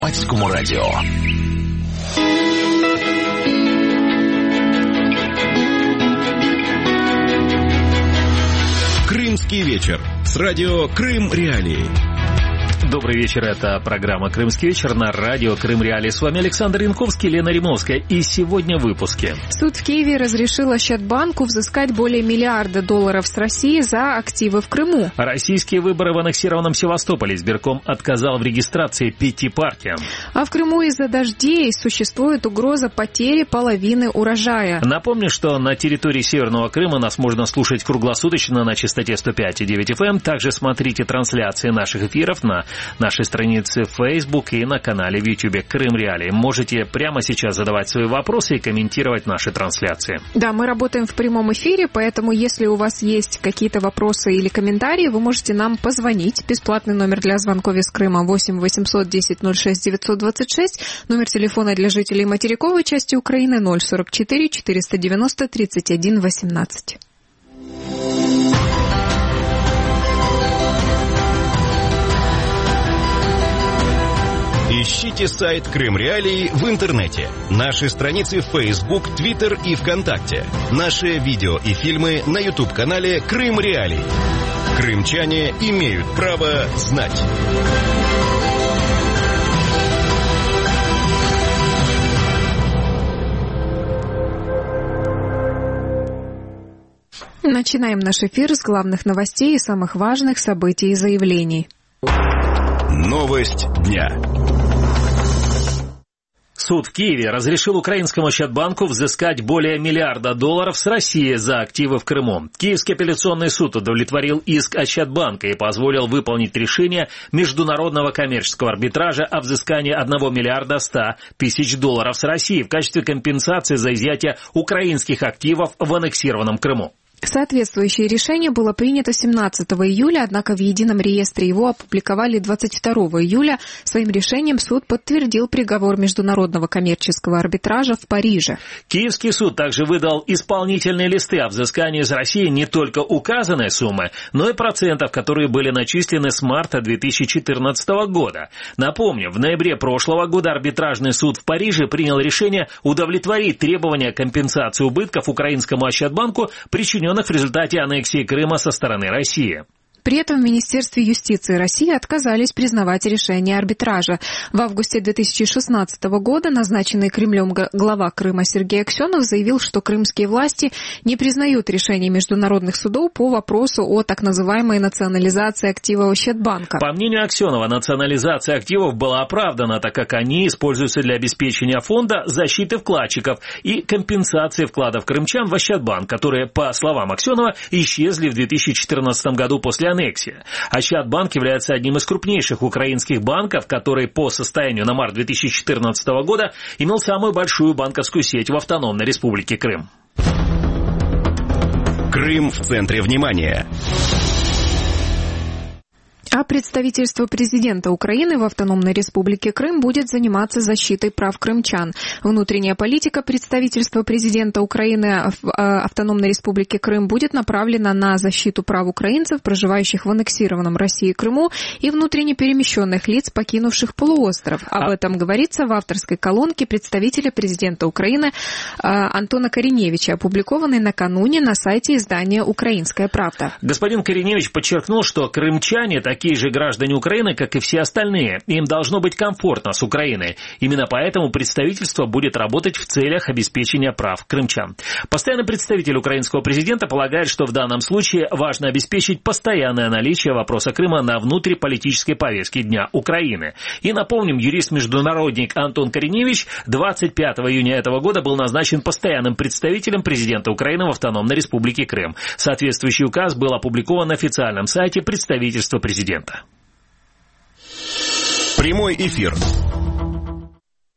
Громадському радіо. Крымский вечер с радио Крым Реалии. Добрый вечер, это программа «Крымский вечер» на радио Крым Реалии. С вами Александр Янковский, Лена Римовская. И сегодня в выпуске. Суд в Киеве разрешил Ощадбанку взыскать более $1 миллиарда с России за активы в Крыму. Российские выборы в аннексированном Севастополе. Избирком отказал в регистрации 5 партиям. А в Крыму из-за дождей существует угроза потери половины урожая. Напомню, что на территории Северного Крыма нас можно слушать круглосуточно на частоте 105,9 FM. Также смотрите трансляции наших эфиров на нашей странице в Facebook и на канале в YouTube Крым Реалии. Можете прямо сейчас задавать свои вопросы и комментировать наши трансляции. Да, мы работаем в прямом эфире, поэтому если у вас есть какие-то вопросы или комментарии, вы можете нам позвонить. Бесплатный номер для звонков из Крыма 8 800 10 06 926. Номер телефона для жителей материковой части Украины 044 490 31 18. Ищите сайт Крым Реалии в интернете. Наши страницы в Facebook, Twitter и ВКонтакте. Наши видео и фильмы на YouTube-канале Крым Реалии. Крымчане имеют право знать. Начинаем наш эфир с главных новостей и самых важных событий и заявлений. Новость дня. Суд в Киеве разрешил украинскому Ощадбанку взыскать более $1 миллиарда с России за активы в Крыму. Киевский апелляционный суд удовлетворил иск Ощадбанка и позволил выполнить решение Международного коммерческого арбитража о взыскании $1 миллиарда 100 тысяч с России в качестве компенсации за изъятие украинских активов в аннексированном Крыму. Соответствующее решение было принято 17 июля, однако в едином реестре его опубликовали 22 июля. Своим решением суд подтвердил приговор Международного коммерческого арбитража в Париже. Киевский суд также выдал исполнительные листы о взыскании из России не только указанной суммы, но и процентов, которые были начислены с марта 2014 года. Напомню, в ноябре прошлого года арбитражный суд в Париже принял решение удовлетворить требования компенсации убытков украинскому Ощадбанку, причиненных в результате аннексии Крыма со стороны России. При этом в Министерстве юстиции России отказались признавать решение арбитража. В августе 2016 года назначенный Кремлем глава Крыма Сергей Аксенов заявил, что крымские власти не признают решений международных судов по вопросу о так называемой национализации активов Ощадбанка. По мнению Аксенова, национализация активов была оправдана, так как они используются для обеспечения фонда защиты вкладчиков и компенсации вкладов крымчан в Ощадбанк, которые, по словам Аксенова, исчезли в 2014 году после аннексии. Ощадбанк является одним из крупнейших украинских банков, который по состоянию на март 2014 года имел самую большую банковскую сеть в автономной республике Крым. Крым в центре внимания. А представительство президента Украины в Автономной Республике Крым будет заниматься защитой прав крымчан. Внутренняя политика представительства президента Украины в Автономной Республике Крым будет направлена на защиту прав украинцев, проживающих в аннексированном России Крыму, и внутренне перемещенных лиц, покинувших полуостров. Об этом говорится в авторской колонке представителя президента Украины Антона Кориневича, опубликованной накануне на сайте издания «Украинская правда». Господин Кориневич подчеркнул, что крымчане такие же граждане Украины, как и все остальные. Им должно быть комфортно с Украиной. Именно поэтому представительство будет работать в целях обеспечения прав крымчан. Постоянный представитель украинского президента полагает, что в данном случае важно обеспечить постоянное наличие вопроса Крыма на внутриполитической повестке Дня Украины. И напомним, юрист-международник Антон Кориневич 25 июня этого года был назначен постоянным представителем президента Украины в Автономной Республике Крым. Соответствующий указ был опубликован на официальном сайте представительства президента. Прямой эфир.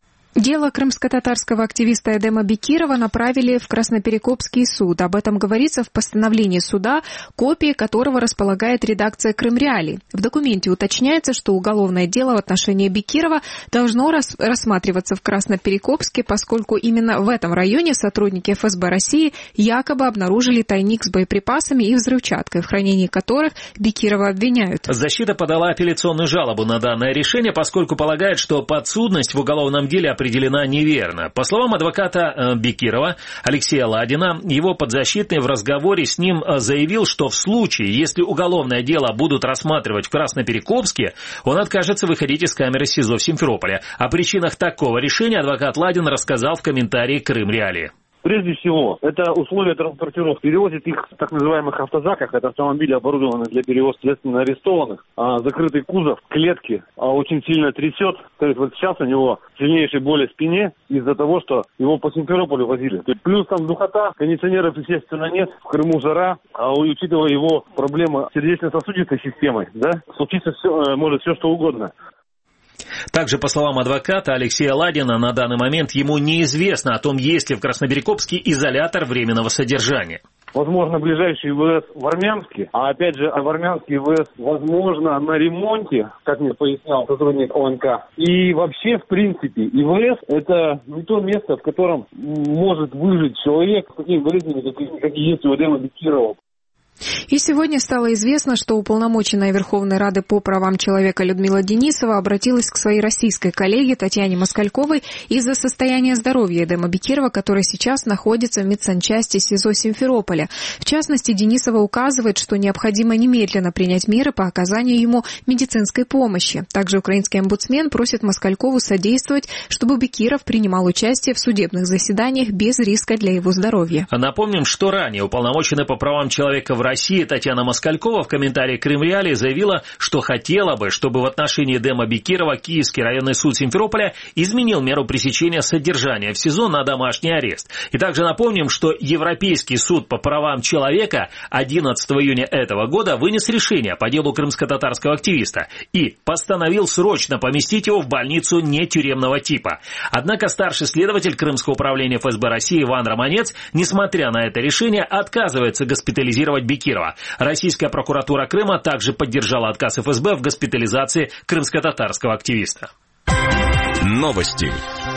Дело крымско-татарского активиста Эдема Бекирова направили в Красноперекопский суд. Об этом говорится в постановлении суда, копии которого располагает редакция Крым-Реалий. В документе уточняется, что уголовное дело в отношении Бекирова должно рассматриваться в Красноперекопске, поскольку именно в этом районе сотрудники ФСБ России якобы обнаружили тайник с боеприпасами и взрывчаткой, в хранении которых Бекирова обвиняют. Защита подала апелляционную жалобу на данное решение, поскольку полагает, что подсудность в уголовном деле определена неверно. По словам адвоката Бекирова Алексея Ладина, его подзащитный в разговоре с ним заявил, что в случае, если уголовное дело будут рассматривать в Красноперекопске, он откажется выходить из камеры СИЗО в Симферополе. О причинах такого решения адвокат Ладин рассказал в комментарии Крым-Реалии. Прежде всего, это условия транспортировки. Перевозят их в так называемых автозаках. Это автомобили, оборудованные для перевозки следственно арестованных. Закрытый кузов, клетки, очень сильно трясет. То есть вот сейчас у него сильнейшая боль в спине из-за того, что его по Симферополю возили. Плюс там духота, кондиционеров, естественно, нет. В Крыму жара. Учитывая его проблемы с сердечно-сосудистой системой, да, случится все, может все что угодно. Также, по словам адвоката Алексея Ладина, на данный момент ему неизвестно о том, есть ли в Красноперекопске изолятор временного содержания. Возможно, ближайший ИВС в Армянске, а опять же, в Армянске ИВС, возможно, на ремонте, как мне пояснял сотрудник ОНК. И вообще, в принципе, ИВС – это не то место, в котором может выжить человек с такими болезнями, как и есть у Эдема Бекирова. И сегодня стало известно, что уполномоченная Верховной Рады по правам человека Людмила Денисова обратилась к своей российской коллеге Татьяне Москальковой из-за состояния здоровья Эдема Бекирова, который сейчас находится в медсанчасти СИЗО Симферополя. В частности, Денисова указывает, что необходимо немедленно принять меры по оказанию ему медицинской помощи. Также украинский омбудсмен просит Москалькову содействовать, чтобы Бекиров принимал участие в судебных заседаниях без риска для его здоровья. Напомним, что ранее уполномоченная по правам человека в России Татьяна Москалькова в комментарии Крым-Реалии заявила, что хотела бы, чтобы в отношении Эдема Бекирова Киевский районный суд Симферополя изменил меру пресечения содержания в СИЗО на домашний арест. И также напомним, что Европейский суд по правам человека 11 июня этого года вынес решение по делу крымско-татарского активиста и постановил срочно поместить его в больницу нетюремного типа. Однако старший следователь Крымского управления ФСБ России Иван Романец, несмотря на это решение, отказывается госпитализировать Бекирова. Российская прокуратура Крыма также поддержала отказ ФСБ в госпитализации крымско-татарского активиста. Новости.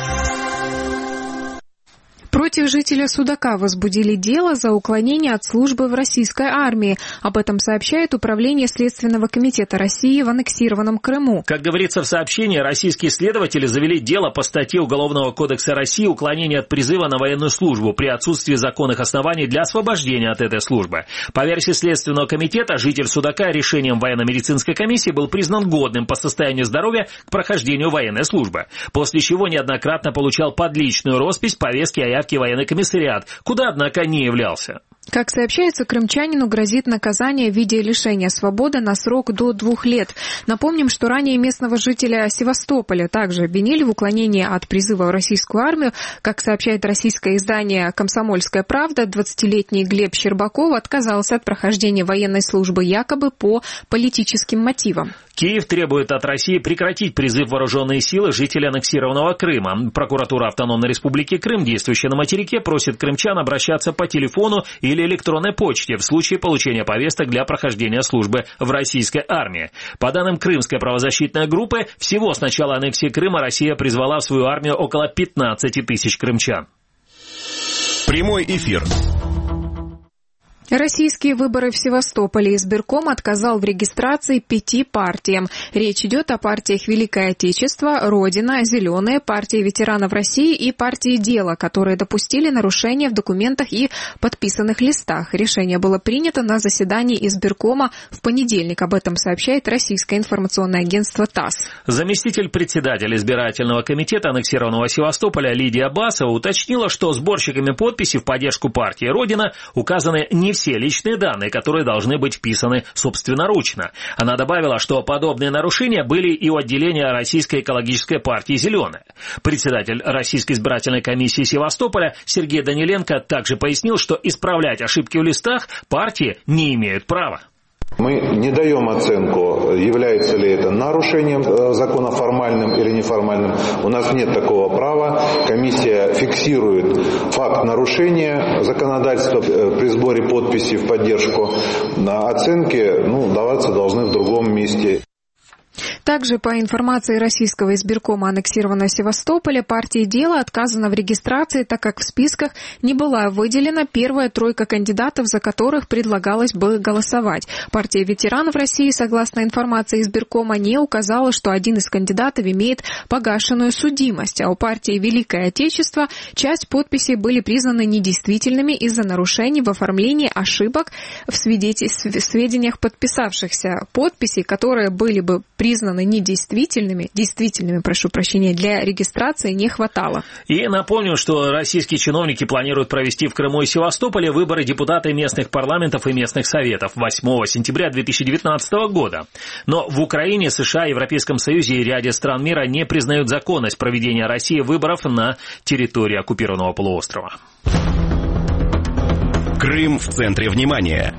Против жителя Судака возбудили дело за уклонение от службы в российской армии. Об этом сообщает Управление Следственного комитета России в аннексированном Крыму. Как говорится в сообщении, российские следователи завели дело по статье Уголовного кодекса России «Уклонение от призыва на военную службу при отсутствии законных оснований для освобождения от этой службы». По версии Следственного комитета, житель Судака решением военно-медицинской комиссии был признан годным по состоянию здоровья к прохождению военной службы, после чего неоднократно получал подличную роспись повестки о явке в военный комиссариат, куда, однако, не являлся. Как сообщается, крымчанину грозит наказание в виде лишения свободы на срок до 2 лет. Напомним, что ранее местного жителя Севастополя также обвинили в уклонении от призыва в российскую армию. Как сообщает российское издание «Комсомольская правда», 20-летний Глеб Щербаков отказался от прохождения военной службы якобы по политическим мотивам. Киев требует от России прекратить призыв в вооруженные силы жителей аннексированного Крыма. Прокуратура Автономной Республики Крым, действующая на материке, просит крымчан обращаться по телефону или электронной почте в случае получения повесток для прохождения службы в российской армии. По данным Крымской правозащитной группы, всего с начала аннексии Крыма Россия призвала в свою армию около 15 тысяч крымчан. Прямой эфир. Российские выборы в Севастополе. Избирком отказал в регистрации 5 партиям. Речь идет о партиях «Великое Отечество», «Родина», «Зеленые», партии ветеранов России и партии «Дело», которые допустили нарушения в документах и подписанных листах. Решение было принято на заседании избиркома в понедельник. Об этом сообщает российское информационное агентство ТАСС. Заместитель председателя избирательного комитета аннексированного Севастополя Лидия Басова уточнила, что сборщиками подписей в поддержку партии «Родина» указаны не все личные данные, которые должны быть вписаны собственноручно. Она добавила, что подобные нарушения были и у отделения Российской экологической партии «Зеленая». Председатель Российской избирательной комиссии Севастополя Сергей Даниленко также пояснил, что исправлять ошибки в листах партии не имеют права. Мы не даем оценку, является ли это нарушением закона формальным или неформальным. У нас нет такого права. Комиссия фиксирует факт нарушения законодательства при сборе подписей в поддержку. На оценки даваться должны в другом месте. Также, по информации российского избиркома аннексированного Севастополя, партии «Дело» отказано в регистрации, так как в списках не была выделена первая тройка кандидатов, за которых предлагалось бы голосовать. Партия ветеранов России, согласно информации избиркома, не указала, что один из кандидатов имеет погашенную судимость, а у партии «Великое Отечество» часть подписей были признаны недействительными из-за нарушений в оформлении ошибок в сведениях подписавшихся. Подписей, которые были бы признаны действительными, для регистрации не хватало. И напомню, что российские чиновники планируют провести в Крыму и Севастополе выборы депутатов местных парламентов и местных советов 8 сентября 2019 года. Но в Украине, США, Европейском Союзе и ряде стран мира не признают законность проведения России выборов на территории оккупированного полуострова. Крым в центре внимания.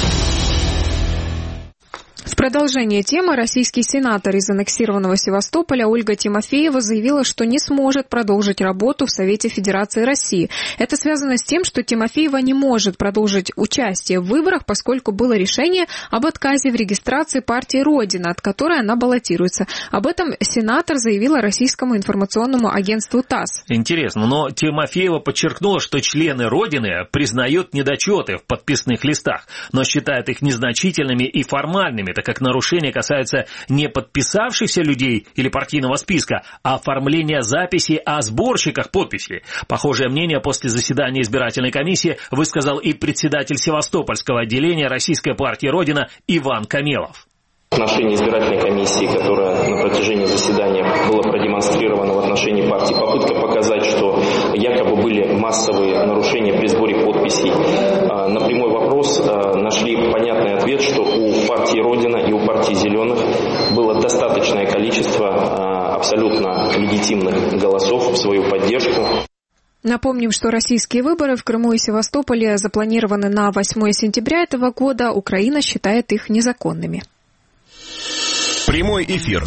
В продолжение темы российский сенатор из аннексированного Севастополя Ольга Тимофеева заявила, что не сможет продолжить работу в Совете Федерации России. Это связано с тем, что Тимофеева не может продолжить участие в выборах, поскольку было решение об отказе в регистрации партии «Родина», от которой она баллотируется. Об этом сенатор заявила российскому информационному агентству ТАСС. Интересно, но Тимофеева подчеркнула, что члены «Родины» признают недочеты в подписных листах, но считают их незначительными и формальными, так как нарушения касаются не подписавшихся людей или партийного списка, а оформления записи о сборщиках подписей. Похожее мнение после заседания избирательной комиссии высказал и председатель Севастопольского отделения Российской партии «Родина» Иван Камелов. В отношении избирательной комиссии, которая на протяжении заседания была продемонстрирована в отношении партии, попытка показать, что якобы были массовые нарушения при сборе подписей. На прямой вопрос нашли понятный ответ, что у партии «Родина» и у партии «Зеленых» было достаточное количество абсолютно легитимных голосов в свою поддержку. Напомним, что российские выборы в Крыму и Севастополе запланированы на 8 сентября этого года. Украина считает их незаконными. Прямой эфир.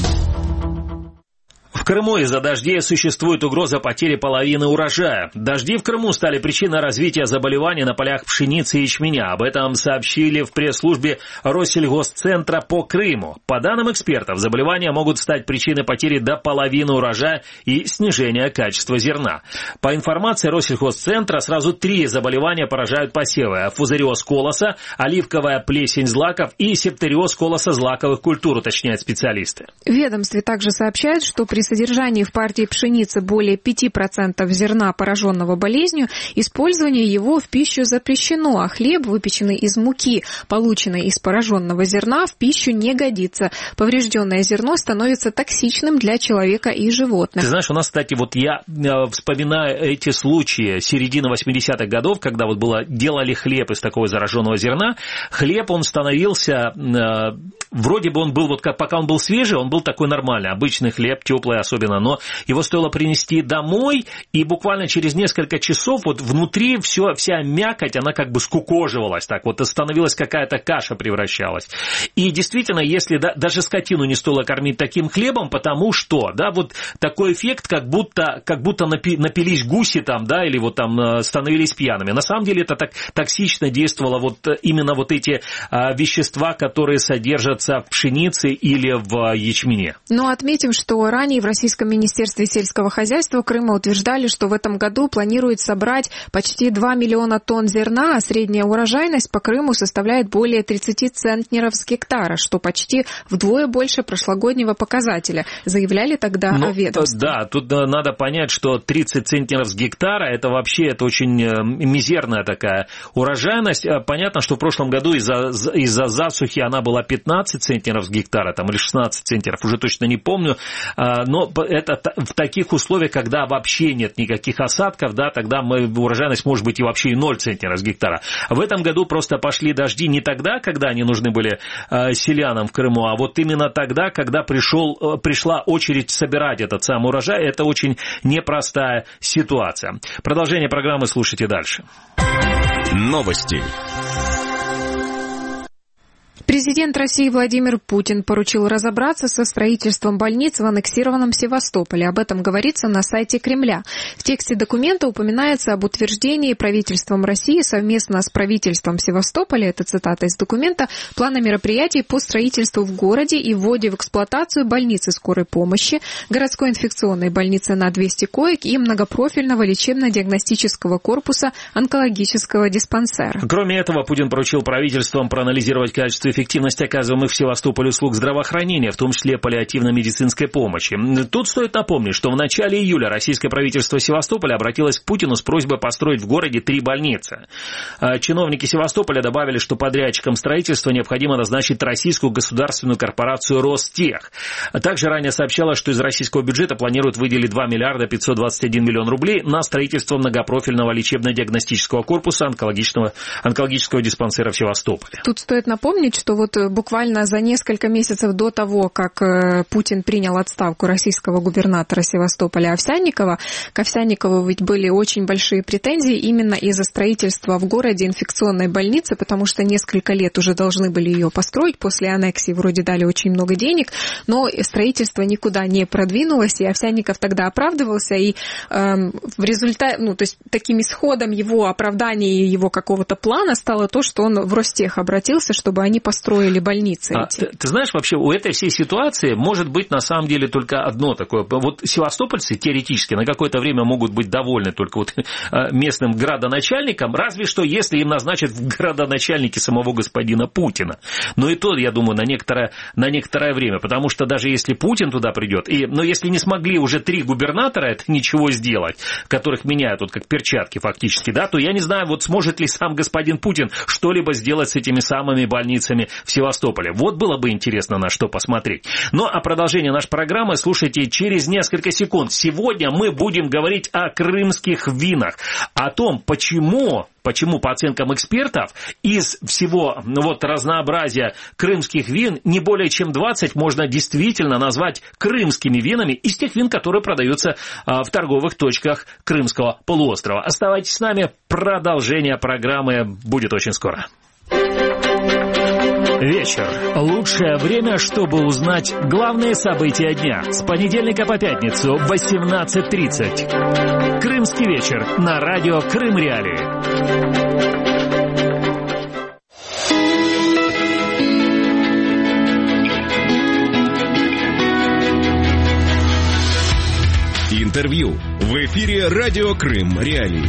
В Крыму из-за дождей существует угроза потери половины урожая. Дожди в Крыму стали причиной развития заболеваний на полях пшеницы и ячменя. Об этом сообщили в пресс-службе Россельхозцентра по Крыму. По данным экспертов, заболевания могут стать причиной потери до половины урожая и снижения качества зерна. По информации Россельхозцентра, сразу 3 заболевания поражают посевы: фузариоз колоса, оливковая плесень злаков и септориоз колоса злаковых культур, уточняют специалисты. В ведомстве также сообщают, что при содержании в партии пшеницы более 5% зерна, пораженного болезнью, использование его в пищу запрещено, а хлеб, выпеченный из муки, полученной из пораженного зерна, в пищу не годится. Поврежденное зерно становится токсичным для человека и животных. Ты знаешь, у нас, кстати, вот я вспоминаю эти случаи середины 80-х годов, когда вот делали хлеб из такого зараженного зерна. Хлеб, он становился, вроде бы он был, вот пока он был свежий, он был такой нормальный, обычный хлеб, теплый особенно, но его стоило принести домой, и буквально через несколько часов вот внутри вся мякоть, она как бы скукоживалась, так вот, становилась какая-то каша, превращалась. И действительно, если даже скотину не стоило кормить таким хлебом, потому что, да, вот такой эффект, как будто напились гуси там, да, или вот там становились пьяными. На самом деле это так токсично действовало вот именно вот эти вещества, которые содержатся в пшенице или в ячмене. Но отметим, что ранее в Российском министерстве сельского хозяйства Крыма утверждали, что в этом году планируют собрать почти 2 миллиона тонн зерна, а средняя урожайность по Крыму составляет более 30 центнеров с гектара, что почти вдвое больше прошлогоднего показателя, заявляли тогда о ведомстве. Да, тут надо понять, что 30 центнеров с гектара, это вообще очень мизерная такая урожайность. Понятно, что в прошлом году из-за засухи она была 15 центнеров с гектара, там, или 16 центнеров, уже точно не помню. Но это в таких условиях, когда вообще нет никаких осадков, да, тогда урожайность может быть и вообще и 0 центнеров с гектара. В этом году просто пошли дожди не тогда, когда они нужны были селянам в Крыму, а вот именно тогда, когда пришла очередь собирать этот самый урожай. Это очень непростая ситуация. Продолжение программы слушайте дальше. Новости. Президент России Владимир Путин поручил разобраться со строительством больниц в аннексированном Севастополе. Об этом говорится на сайте Кремля. В тексте документа упоминается об утверждении правительством России совместно с правительством Севастополя, это цитата из документа, плана мероприятий по строительству в городе и вводе в эксплуатацию больницы скорой помощи, городской инфекционной больницы на 200 коек и многопрофильного лечебно-диагностического корпуса онкологического диспансера. Кроме этого, Путин поручил правительствам проанализировать качество и эффективность оказываемых в Севастополе услуг здравоохранения, в том числе паллиативно-медицинской помощи. Тут стоит напомнить, что в начале июля российское правительство Севастополя обратилось к Путину с просьбой построить в городе 3 больницы. Чиновники Севастополя добавили, что подрядчиком строительства необходимо назначить российскую государственную корпорацию «Ростех». Также ранее сообщалось, что из российского бюджета планируют выделить 2 миллиарда 521 миллион рублей на строительство многопрофильного лечебно-диагностического корпуса онкологического диспансера в Севастополе. Тут стоит напомнить, что вот буквально за несколько месяцев до того, как Путин принял отставку российского губернатора Севастополя Овсянникова, к Овсянникову ведь были очень большие претензии именно из-за строительства в городе инфекционной больницы, потому что несколько лет уже должны были ее построить, после аннексии вроде дали очень много денег, но строительство никуда не продвинулось, и Овсянников тогда оправдывался, и в результате, то есть таким исходом его оправдания и его какого-то плана стало то, что он в Ростех обратился, чтобы они построили больницы эти. Ты знаешь, вообще у этой всей ситуации может быть на самом деле только одно такое. Вот севастопольцы теоретически на какое-то время могут быть довольны только вот местным градоначальником, разве что если им назначат в градоначальники самого господина Путина. Но и то, я думаю, на некоторое время, потому что даже если Путин туда придет, но если не смогли уже 3 губернатора это ничего сделать, которых меняют вот как перчатки фактически, да, то я не знаю, вот сможет ли сам господин Путин что-либо сделать с этими самыми больницами в Севастополе. Вот было бы интересно на что посмотреть. Ну, а продолжение нашей программы слушайте через несколько секунд. Сегодня мы будем говорить о крымских винах, о том, почему, по оценкам экспертов, из всего разнообразия крымских вин не более чем 20 можно действительно назвать крымскими винами из тех вин, которые продаются в торговых точках Крымского полуострова. Оставайтесь с нами, продолжение программы будет очень скоро. Вечер. Лучшее время, чтобы узнать главные события дня. С понедельника по пятницу в 18:30. Крымский вечер на радио Крым Реалии. Интервью. В эфире радио Крым Реалии.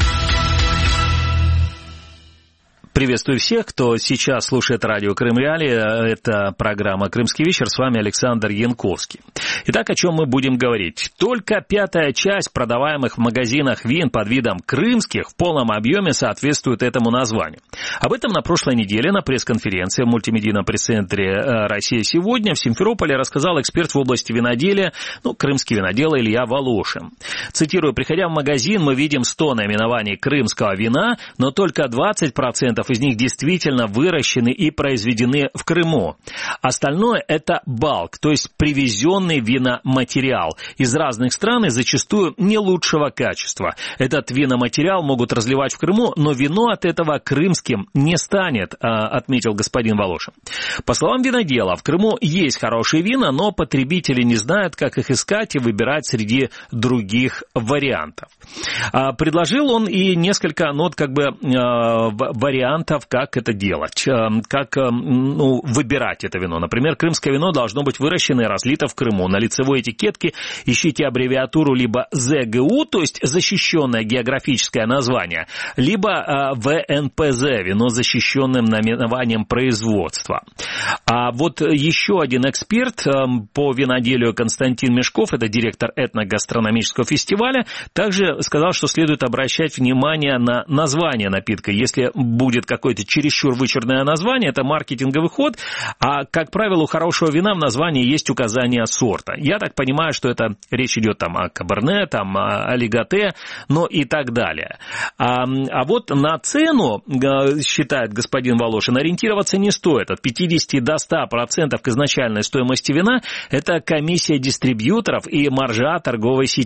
Приветствую всех, кто сейчас слушает радио Крым Реалии. Это программа «Крымский вечер». С вами Александр Янковский. Итак, о чем мы будем говорить? Только 5-я часть продаваемых в магазинах вин под видом крымских в полном объеме соответствует этому названию. Об этом на прошлой неделе на пресс-конференции в мультимедийном пресс-центре «Россия сегодня» в Симферополе рассказал эксперт в области виноделия, крымский винодел Илья Волошин. Цитирую: «Приходя в магазин, мы видим 100 наименований крымского вина, но только 20% из них действительно выращены и произведены в Крыму. Остальное – это балк, то есть привезенный виноматериал из разных стран и зачастую не лучшего качества. Этот виноматериал могут разливать в Крыму, но вино от этого крымским не станет», отметил господин Волошин. По словам винодела, в Крыму есть хорошие вина, но потребители не знают, как их искать и выбирать среди других вариантов. Предложил он и несколько вариантов, как это делать, как выбирать это вино. Например, крымское вино должно быть выращено и разлито в Крыму. На лицевой этикетке ищите аббревиатуру либо ЗГУ, то есть защищенное географическое название, либо ВНПЗ, вино с защищенным наименованием производства. А вот еще один эксперт по виноделию Константин Мешков, это директор этногастрономического фестиваля, также сказал, что следует обращать внимание на название напитка. Если будет какое-то чересчур вычурное название, это маркетинговый ход, а, как правило, у хорошего вина в названии есть указание сорта. Я так понимаю, что это речь идет о каберне, о лигате, но и так далее. А вот на цену, считает господин Волошин, ориентироваться не стоит. От 50 до 100% к изначальной стоимости вина – это комиссия дистрибьюторов и маржа торговой сети.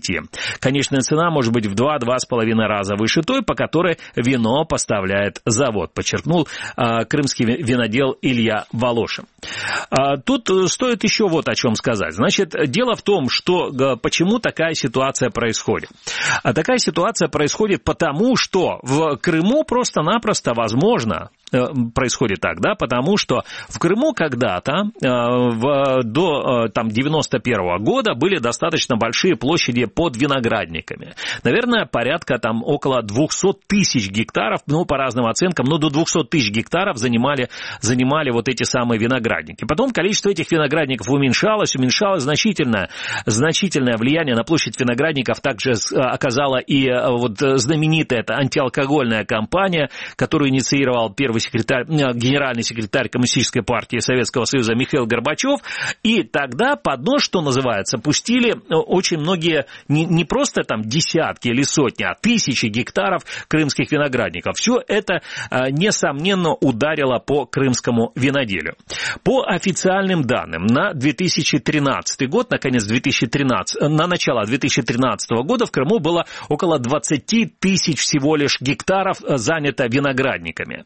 Конечная цена может быть в 2-2,5 раза выше той, по которой вино поставляет завод, подчеркнул крымский винодел Илья Волошин. Тут стоит еще вот о чем сказать. Значит, дело в том, что почему такая ситуация происходит. Такая ситуация происходит потому, что в Крыму просто-напросто возможно происходит так, да, потому что в Крыму когда-то до 91 года были достаточно большие площади под виноградниками. Наверное, порядка там около 200 тысяч гектаров, ну, по разным оценкам, но до 200 тысяч гектаров занимали вот эти самые виноградники. Потом количество этих виноградников уменьшалось значительное влияние на площадь виноградников также оказала и вот знаменитая эта антиалкогольная кампания, которую инициировал генеральный секретарь Коммунистической партии Советского Союза Михаил Горбачев, и тогда под нож, что называется, пустили очень многие, не просто там десятки или сотни, а тысячи гектаров крымских виноградников. Все это, несомненно, ударило по крымскому виноделию. По официальным данным, на 2013 год, на начало 2013 года в Крыму было около 20 тысяч всего лишь гектаров занято виноградниками.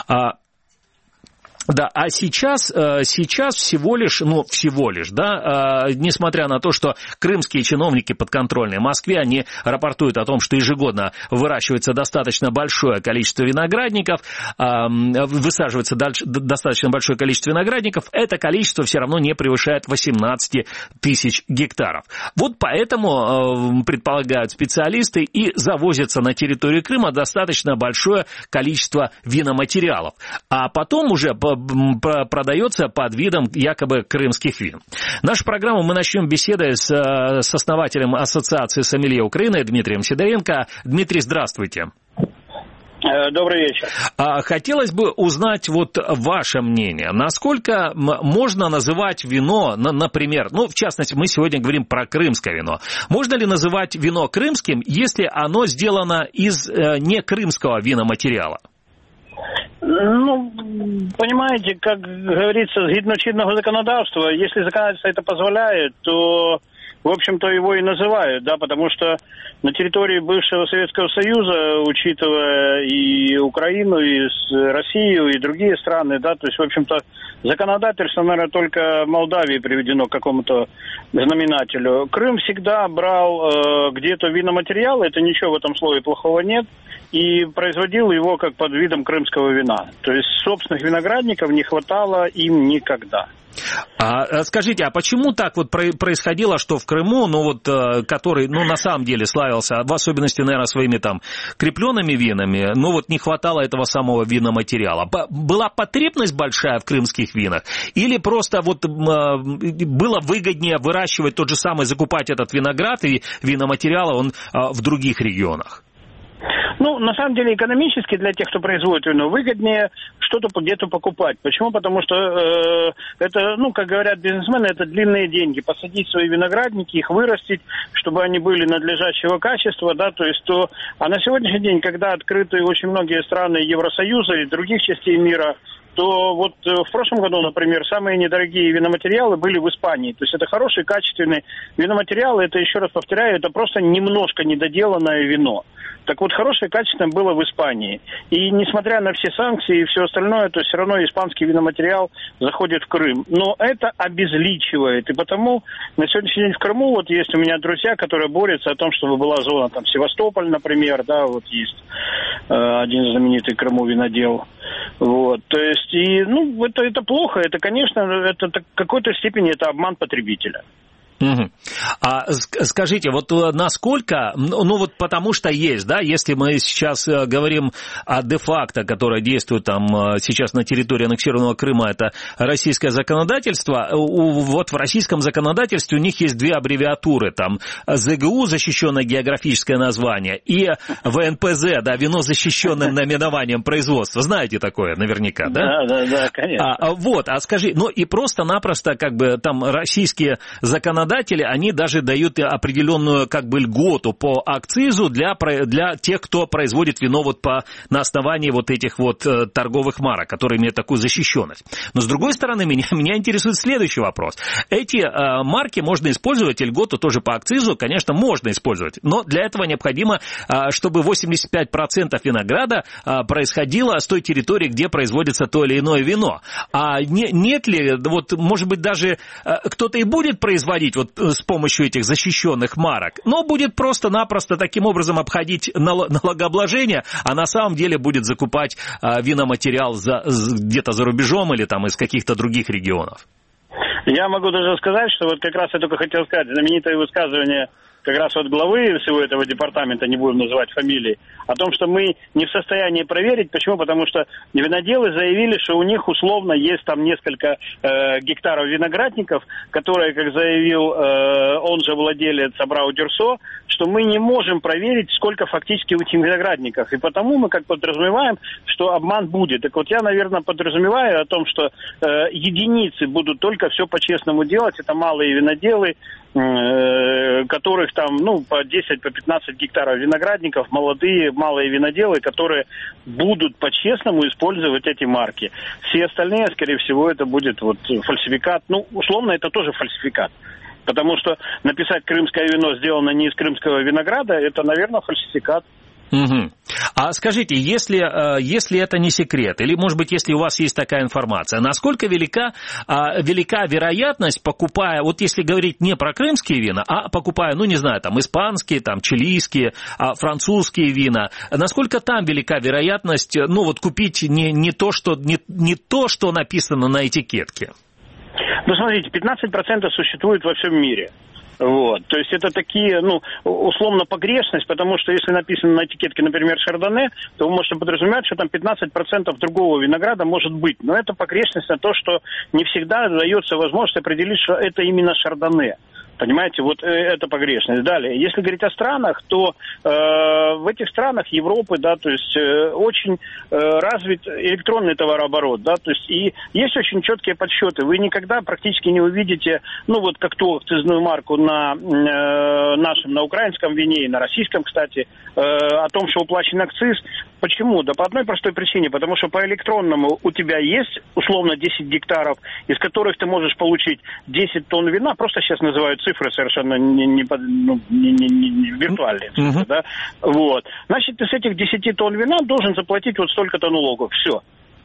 Да, а сейчас всего лишь, да, несмотря на то, что крымские чиновники подконтрольные Москве, они рапортуют о том, что ежегодно выращивается достаточно большое количество виноградников, высаживается достаточно большое количество виноградников, это количество все равно не превышает 18 тысяч гектаров. Вот поэтому, предполагают специалисты, и завозится на территорию Крыма достаточно большое количество виноматериалов, а потом уже продается под видом якобы крымских вин. Нашу программу мы начнем беседой с основателем Ассоциации сомелье Украины Дмитрием Сидоренко. Дмитрий, здравствуйте. Добрый вечер. Хотелось бы узнать вот ваше мнение. Насколько можно называть вино, например, в частности, мы сегодня говорим про крымское вино. Можно ли называть вино крымским, если оно сделано из некрымского виноматериала? Понимаете, как говорится, згідно чинного законодавства, если законодательство это позволяет, то, в общем-то, его и называют, да, потому что на территории бывшего Советского Союза, учитывая и Украину, и Россию, и другие страны, да, то есть, в общем-то, законодательство, наверное, только Молдавии приведено к какому-то знаменателю. Крым всегда брал где-то виноматериал, это ничего в этом слове плохого нет, и производил его как под видом крымского вина. То есть собственных виноградников не хватало им никогда. Скажите, а почему так вот происходило, что в Крыму, который, на самом деле славился, в особенности, наверное, своими там крепленными винами, не хватало этого самого виноматериала? Была потребность большая в крымских винах? Или просто было выгоднее выращивать тот же самый, закупать этот виноград и виноматериал он в других регионах? На самом деле, экономически для тех, кто производит вино, выгоднее что-то где-то покупать. Почему? Потому что это, как говорят бизнесмены, это длинные деньги. Посадить свои виноградники, их вырастить, чтобы они были надлежащего качества, да, А на сегодняшний день, когда открыты очень многие страны Евросоюза и других частей мира, то в прошлом году, например, самые недорогие виноматериалы были в Испании. То есть это хороший, качественный виноматериал, это, еще раз повторяю, это просто немножко недоделанное вино. Так вот, хорошее, качественное было в Испании. И несмотря на все санкции и все остальное, то все равно испанский виноматериал заходит в Крым. Но это обезличивает. И потому на сегодняшний день в Крыму есть у меня друзья, которые борются о том, чтобы была зона там Севастополь, например, да, есть один знаменитый в Крыму винодел. То есть, это плохо, это, конечно, это в какой-то степени это обман потребителя. Угу. А скажите, насколько, потому что есть, да, если мы сейчас говорим о де-факто, которое действует там сейчас на территории аннексированного Крыма, это российское законодательство, в российском законодательстве у них есть две аббревиатуры, там ЗГУ, защищенное географическое название, и ВНПЗ, да, вино с защищенным наименованием производства, знаете такое наверняка, да? Да, конечно. Скажи, и просто-напросто, там российские законодательства законодатели, они даже дают определенную как бы льготу по акцизу для тех, кто производит вино вот на основании вот этих вот торговых марок, которые имеют такую защищенность. Но с другой стороны, меня интересует следующий вопрос. Эти марки можно использовать, и льготу тоже по акцизу, конечно, можно использовать, но для этого необходимо, чтобы 85% винограда происходило с той территории, где производится то или иное вино. А нет ли, вот, может быть, даже кто-то и будет производить вот с помощью этих защищенных марок, но будет просто-напросто таким образом обходить налогообложение, а на самом деле будет закупать виноматериал где-то за рубежом или там из каких-то других регионов? Я могу даже сказать, что вот как раз я только хотел сказать, знаменитое высказывание как раз от главы всего этого департамента, не будем называть фамилии, о том, что мы не в состоянии проверить. Почему? Потому что виноделы заявили, что у них условно есть там несколько гектаров виноградников, которые, как заявил он же владелец Абрау Дюрсо, что мы не можем проверить, сколько фактически в этих виноградниках. И потому мы как подразумеваем, что обман будет. Так вот я, наверное, подразумеваю о том, что единицы будут только все по-честному делать. Это малые виноделы, которых там, по 10, по 15 гектаров виноградников, молодые, малые виноделы, которые будут по-честному использовать эти марки. Все остальные, скорее всего, это будет вот фальсификат. Условно, это тоже фальсификат. Потому что написать «крымское вино сделано не из крымского винограда», это, наверное, фальсификат. Угу. А скажите, если это не секрет, или, может быть, если у вас есть такая информация, насколько велика вероятность, покупая, вот если говорить не про крымские вина, а покупая, там, испанские, там, чилийские, французские вина, насколько там велика вероятность, купить не то, что написано на этикетке? Смотрите, 15% существует во всем мире. Вот. То есть это такие, условно погрешность, потому что если написано на этикетке, например, шардоне, то вы можете подразумевать, что там 15% другого винограда может быть. Но это погрешность на то, что не всегда дается возможность определить, что это именно шардоне. Понимаете, вот это погрешность. Далее, если говорить о странах, то в этих странах Европы, да, то есть очень развит электронный товарооборот, да, то есть и есть очень четкие подсчеты. Вы никогда практически не увидите, как ту акцизную марку на нашем, на украинском вине и на российском, кстати, о том, что уплачен акциз. Почему? Да по одной простой причине, потому что по электронному у тебя есть условно 10 гектаров, из которых ты можешь получить 10 тонн вина, просто сейчас называют цифры совершенно не виртуальные цифры, да? Вот. Значит, ты с этих 10 тонн вина должен заплатить вот столько-то налогов. Все.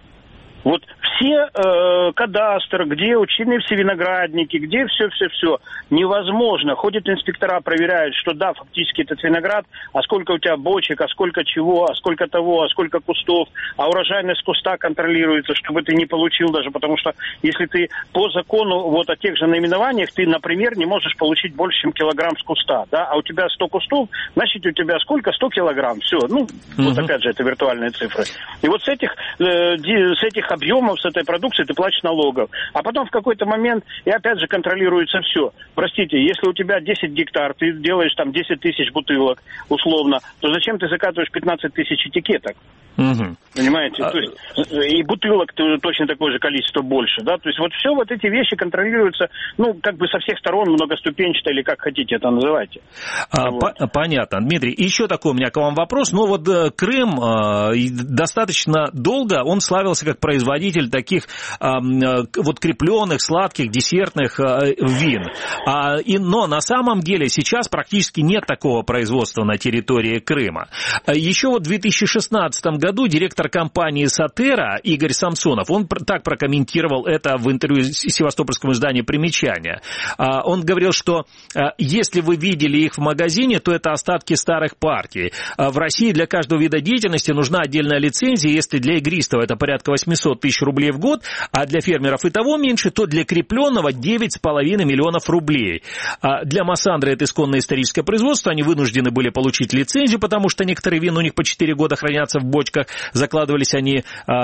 Вот все кадастры, где учтены все виноградники, где все-все-все, невозможно. Ходят инспектора, проверяют, что да, фактически этот виноград, а сколько у тебя бочек, а сколько чего, а сколько того, а сколько кустов, а урожайность куста контролируется, чтобы ты не получил даже, потому что если ты по закону вот о тех же наименованиях, ты, например, не можешь получить больше, чем килограмм с куста, да, а у тебя 100 кустов, значит, у тебя сколько? 100 килограмм, все, вот опять же, это виртуальные цифры. И вот с этих объемов, с этой продукции ты платишь налогов. А потом в какой-то момент, и опять же контролируется все. Простите, если у тебя 10 гектар, ты делаешь там 10 тысяч бутылок, условно, то зачем ты закатываешь 15 тысяч этикеток? Угу. Понимаете? То есть, и бутылок точно такое же количество больше, да? То есть вот все вот эти вещи контролируются, со всех сторон, многоступенчато, или как хотите это называйте. Понятно. Дмитрий, еще такой у меня к вам вопрос. Крым достаточно долго, он славился как производитель таких крепленных, сладких, десертных вин. Но на самом деле сейчас практически нет такого производства на территории Крыма. Еще в 2016 году директор компании «Сатера» Игорь Самсонов, он так прокомментировал это в интервью севастопольскому изданию «Примечания». Он говорил, что если вы видели их в магазине, то это остатки старых партий. В России для каждого вида деятельности нужна отдельная лицензия. Если для игристого это порядка 800 тысяч рублей в год, а для фермеров и того меньше, то для крепленного 9,5 миллионов рублей. Для Массандры это исконное историческое производство. Они вынуждены были получить лицензию, потому что некоторые вина у них по 4 года хранятся в бочках. Закладывались они,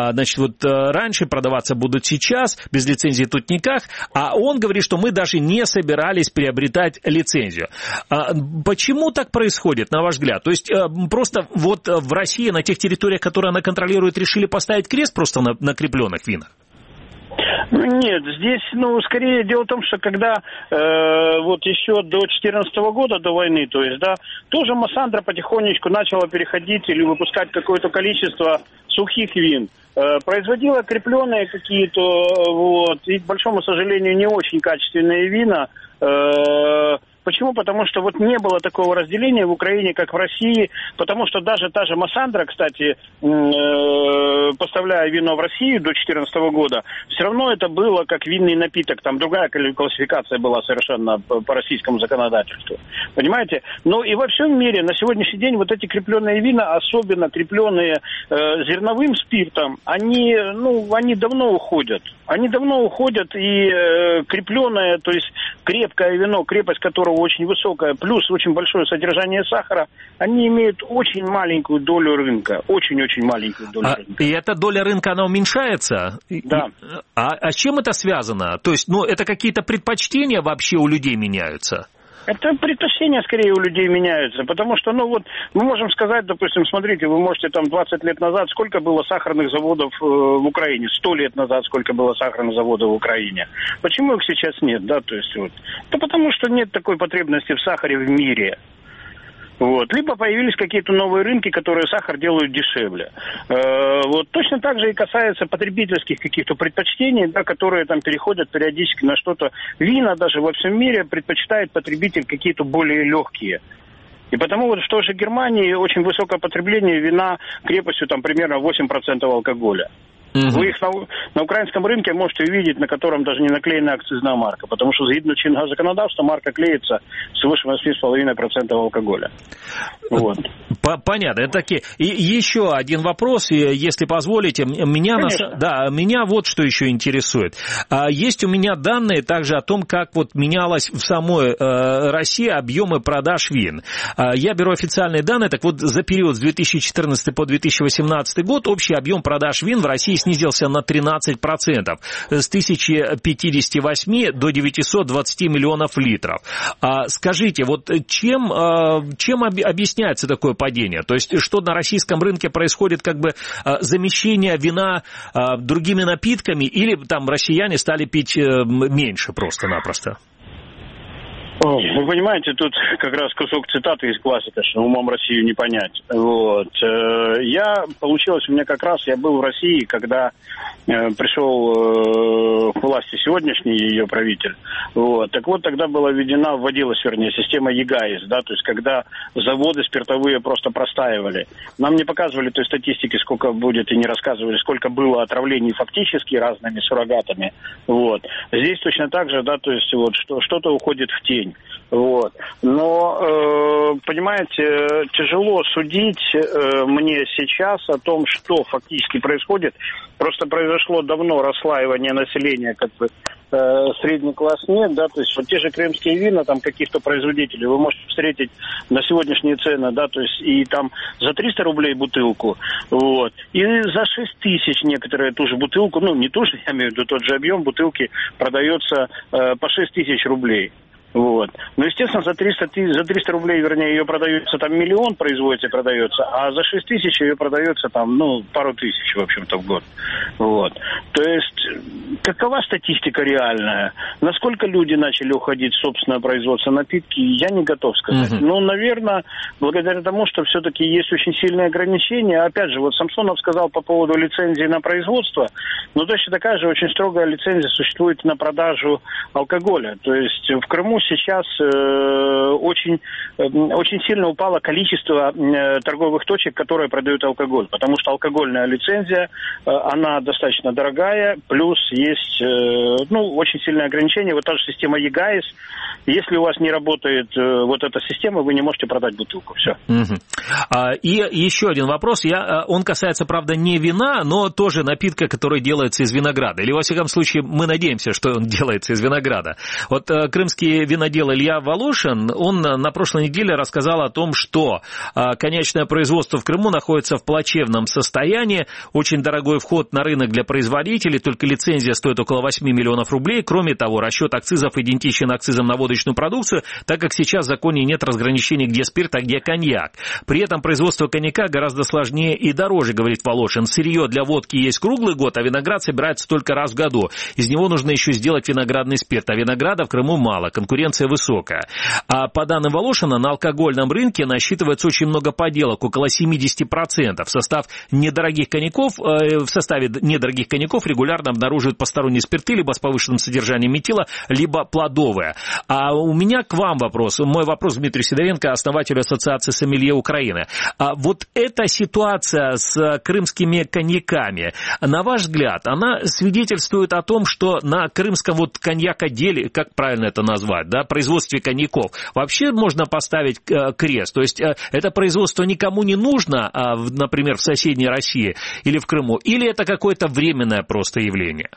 раньше, продаваться будут сейчас. Без лицензии тут никак. А он говорит, что мы даже не собирались приобретать лицензию. Почему так происходит, на ваш взгляд? То есть просто вот в России, на тех территориях, которые она контролирует, решили поставить крест просто на крепленных винах? Нет, здесь, скорее дело в том, что когда вот еще до 2014 года, до войны, то есть, да, тоже Массандра потихонечку начала переходить или выпускать какое-то количество сухих вин. Производила крепленные какие-то, вот, и, к большому сожалению, не очень качественные вина. Почему? Потому что вот не было такого разделения в Украине, как в России, потому что даже та же Массандра, кстати, поставляя вино в Россию до 2014 года, все равно это было как винный напиток, там другая классификация была совершенно по российскому законодательству, понимаете? Но и во всем мире на сегодняшний день вот эти крепленные вина, особенно крепленные зерновым спиртом, они давно уходят. Они давно уходят, и крепленое, то есть крепкое вино, крепость которого очень высокая, плюс очень большое содержание сахара, они имеют очень маленькую долю рынка. Очень-очень маленькую долю рынка. И эта доля рынка, она уменьшается? Да. А с чем это связано? То есть, это какие-то предпочтения вообще у людей меняются? Это предпочтения скорее у людей меняются, потому что, мы можем сказать, допустим, смотрите, вы можете там 20 лет назад, сколько было сахарных заводов в Украине, 100 лет назад, сколько было сахарных заводов в Украине. Почему их сейчас нет, да, то есть вот. Да потому что нет такой потребности в сахаре в мире. Вот. Либо появились какие-то новые рынки, которые сахар делают дешевле. Вот. Точно так же и касается потребительских каких-то предпочтений, да, которые там переходят периодически на что-то. Вина даже во всем мире предпочитает потребитель какие-то более легкие. И потому вот в той же Германии очень высокое потребление вина крепостью там примерно 8% алкоголя. Вы их на украинском рынке можете увидеть, на котором даже не наклеена акцизная марка, потому что згідно чинного законодавства марка клеится свыше 8,5% алкоголя. Вот. Понятно. Это такие. И еще один вопрос, если позволите. Меня вот что еще интересует. Есть у меня данные также о том, как вот менялось в самой России объемы продаж вин. Я беру официальные данные, так вот за период с 2014 по 2018 год общий объем продаж вин в России снизился на 13%, с 1058 до 920 миллионов литров. Скажите, вот чем объясняется такое падение? То есть, что на российском рынке происходит как бы замещение вина другими напитками, или там россияне стали пить меньше просто-напросто? Вы понимаете, тут как раз кусок цитаты из классика, что умом Россию не понять. Вот. Получилось у меня как раз, я был в России, когда пришел к власти сегодняшний ее правитель. Вот. Так вот, тогда вводилась система ЕГАИС, да, то есть когда заводы спиртовые просто простаивали. Нам не показывали той статистики, сколько будет, и не рассказывали, сколько было отравлений фактически разными суррогатами. Вот. Здесь точно так же, да, то есть вот что-то уходит в тень. Вот. Но, понимаете, тяжело судить мне сейчас о том, что фактически происходит. Просто произошло давно расслаивание населения, как бы средний класс нет, да, то есть вот те же крымские вина, там каких-то производителей вы можете встретить на сегодняшние цены, да, то есть и там за 300 рублей бутылку, вот, и за 6 тысяч некоторые ту же бутылку, не ту же, я имею в виду тот же объем бутылки продается по 6 тысяч рублей. Вот. Ну, естественно, за 300 рублей, вернее, ее продается, там миллион производится и продается, а за 6 тысяч ее продается там, пару тысяч, в общем-то, в год. Вот. То есть, какова статистика реальная? Насколько люди начали уходить в собственное производство напитки, я не готов сказать. Наверное, благодаря тому, что все-таки есть очень сильные ограничения. Опять же, вот Самсонов сказал по поводу лицензии на производство, но точно такая же очень строгая лицензия существует на продажу алкоголя. То есть, в Крыму сейчас очень сильно упало количество торговых точек, которые продают алкоголь, потому что алкогольная лицензия, она достаточно дорогая, плюс есть очень сильные ограничения. Вот та же система ЕГАИС, если у вас не работает вот эта система, вы не можете продать бутылку, все. И еще один вопрос, он касается, правда, не вина, но тоже напитка, который делается из винограда, или, во всяком случае, мы надеемся, что он делается из винограда. Вот крымские винодел Илья Волошин, он на прошлой неделе рассказал о том, что конечное производство в Крыму находится в плачевном состоянии, очень дорогой вход на рынок для производителей, только лицензия стоит около 8 миллионов рублей. Кроме того, расчет акцизов идентичен акцизам на водочную продукцию, так как сейчас в законе нет разграничений, где спирт, а где коньяк. При этом производство коньяка гораздо сложнее и дороже, говорит Волошин. Сырье для водки есть круглый год, а виноград собирается только раз в году. Из него нужно еще сделать виноградный спирт, а винограда в Крыму мало, конкуренция высокая. А по данным Волошина, на алкогольном рынке насчитывается очень много подделок, около 70%. В составе недорогих коньяков регулярно обнаруживают посторонние спирты, либо с повышенным содержанием метила, либо плодовые. А у меня к вам вопрос. Мой вопрос Дмитрию Сидоренко, основателю Ассоциации сомелье Украины. Вот эта ситуация с крымскими коньяками, на ваш взгляд, она свидетельствует о том, что на крымском коньякоделе, как правильно это назвать, да, производстве коньяков, вообще можно поставить крест? То есть это производство никому не нужно, например, в соседней России или в Крыму, или это какое-то временное просто явление?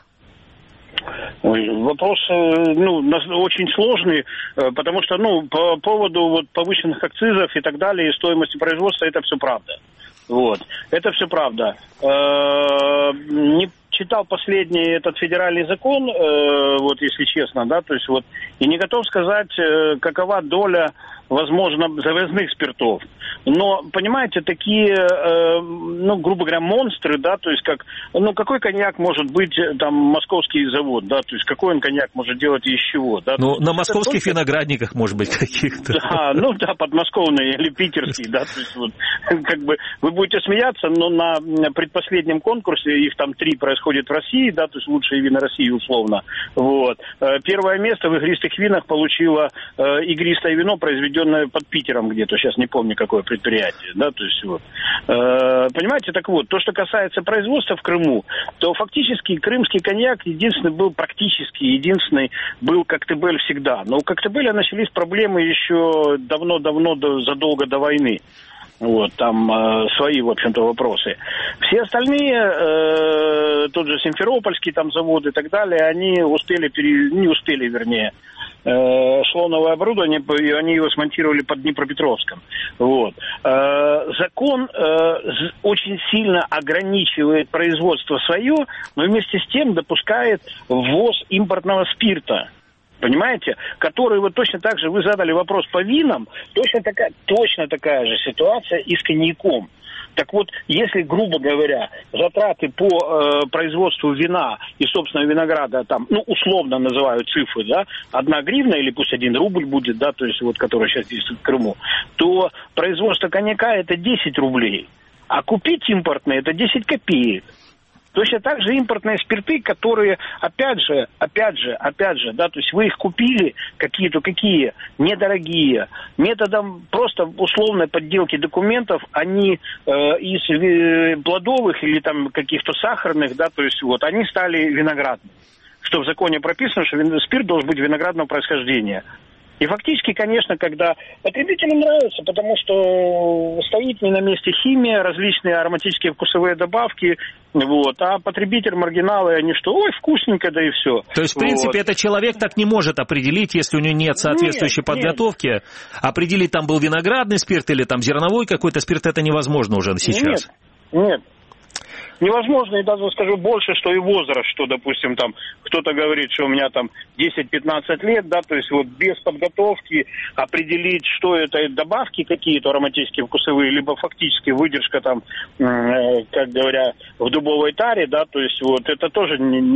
Вопрос очень сложный, потому что по поводу повышенных акцизов и так далее, и стоимости производства, это все правда. Это все правда. Не читал последний этот федеральный закон, если честно, да, то есть и не готов сказать, какова доля, возможно, завозных спиртов. Но, понимаете, такие, грубо говоря, монстры, да, то есть какой коньяк может быть, там, московский завод, да, то есть какой он коньяк может делать и из чего, да. На московских виноградниках, может быть, каких-то. Да, подмосковные или питерские, да, то есть вы будете смеяться, но на предпоследнем конкурсе, их там 3 происходит в России, да, то есть лучшие вина России условно, Первое место в игристых винах получило игристое вино, произведенное под Питером где-то, сейчас не помню, какое предприятие, да, то есть понимаете, то, что касается производства в Крыму, то фактически крымский коньяк практически единственный был Коктебель всегда, но у Коктебеля начались проблемы еще давно-давно, задолго до войны. Там свои, в общем-то, вопросы. Все остальные, тот же Симферопольский там завод и так далее, они шло новое оборудование, и они его смонтировали под Днепропетровском. Закон очень сильно ограничивает производство свое, но вместе с тем допускает ввоз импортного спирта. Понимаете? Который точно так же, вы задали вопрос по винам, точно такая же ситуация и с коньяком. Так если, грубо говоря, затраты по производству вина и, собственно, винограда, там, условно называют цифры, да, 1 гривна или пусть 1 рубль будет, да, то есть который сейчас действует в Крыму, то производство коньяка это 10 рублей, а купить импортные это 10 копеек. Точно так же импортные спирты, которые, опять же, да, то есть вы их купили, какие недорогие, методом просто условной подделки документов, они из плодовых или там каких-то сахарных, да, то есть они стали виноградными. Что в законе прописано, что спирт должен быть виноградного происхождения. И фактически, конечно, когда потребителям нравится, потому что стоит не на месте химия, различные ароматические вкусовые добавки, а потребитель, маргиналы, они что, вкусненько, да и все. То есть, в принципе, этот человек так не может определить, если у него нет соответствующей подготовки. Определить, там был виноградный спирт или там зерновой какой-то спирт, это невозможно уже сейчас. Нет. Невозможно, и даже скажу больше, что и возраст, что, допустим, там кто-то говорит, что у меня там 10-15 лет, да, то есть без подготовки определить, что это добавки какие-то ароматические, вкусовые, либо фактически выдержка там, как говоря, в дубовой таре, да, то есть это тоже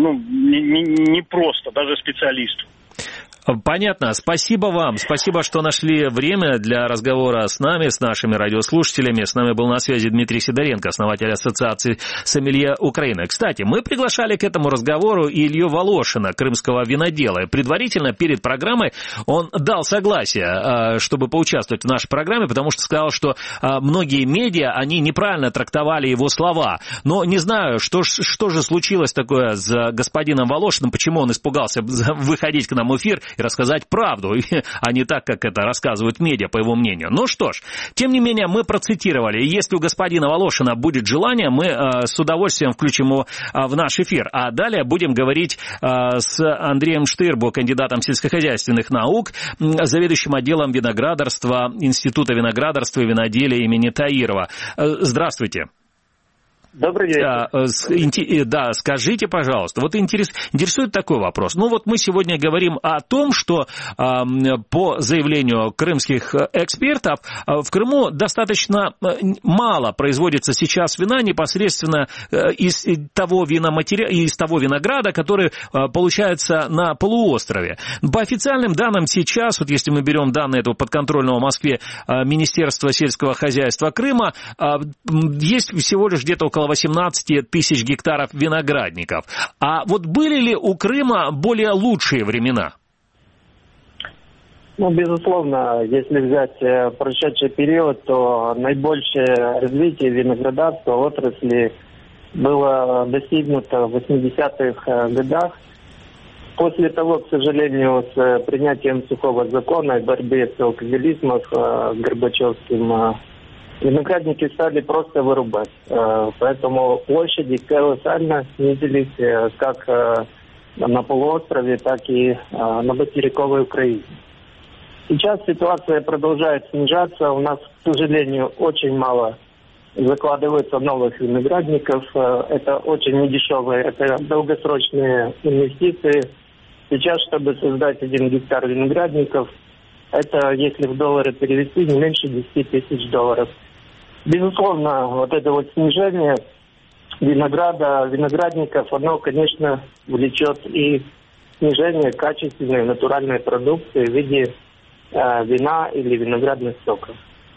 не просто, даже специалисту. Понятно. Спасибо вам. Спасибо, что нашли время для разговора с нами, с нашими радиослушателями. С нами был на связи Дмитрий Сидоренко, основатель Ассоциации сомелье Украины. Кстати, мы приглашали к этому разговору и Илью Волошина, крымского винодела. Предварительно перед программой он дал согласие, чтобы поучаствовать в нашей программе, потому что сказал, что многие медиа, они неправильно трактовали его слова. Но не знаю, что же случилось такое с господином Волошиным, почему он испугался выходить к нам в эфир и рассказать правду, а не так, как это рассказывают медиа, по его мнению. Ну что ж, тем не менее, мы процитировали. Если у господина Волошина будет желание, мы с удовольствием включим его в наш эфир. А далее будем говорить с Андреем Штырбо, кандидатом сельскохозяйственных наук, заведующим отделом виноградарства Института виноградарства и виноделия имени Таирова. Здравствуйте. Добрый день. Да, скажите, пожалуйста, вот интересует такой вопрос. Ну вот мы сегодня говорим о том, что по заявлению крымских экспертов в Крыму достаточно мало производится сейчас вина непосредственно из того винограда, который получается на полуострове. По официальным данным сейчас, вот если мы берем данные этого подконтрольного Москве Министерства сельского хозяйства Крыма, есть всего лишь где-то около 18 тысяч гектаров виноградников. А вот были ли у Крыма более лучшие времена? Ну, безусловно, если взять прошедший период, то наибольшее развитие виноградарства отрасли было достигнуто в 80-х годах. После того, к сожалению, с принятием сухого закона и борьбы с алкоголизмом Горбачевским, виноградники стали просто вырубать. Поэтому площади колоссально снизились как на полуострове, так и на материковой Украине. Сейчас ситуация продолжает снижаться. У нас, к сожалению, очень мало закладывается новых виноградников. Это очень недешевые, это долгосрочные инвестиции. Сейчас, чтобы создать 1 гектар виноградников, это, если в доллары перевести, не меньше 10 тысяч долларов. Безусловно, вот это вот снижение виноградников, оно, конечно, влечет и снижение качественной натуральной продукции в виде вина или виноградных соков.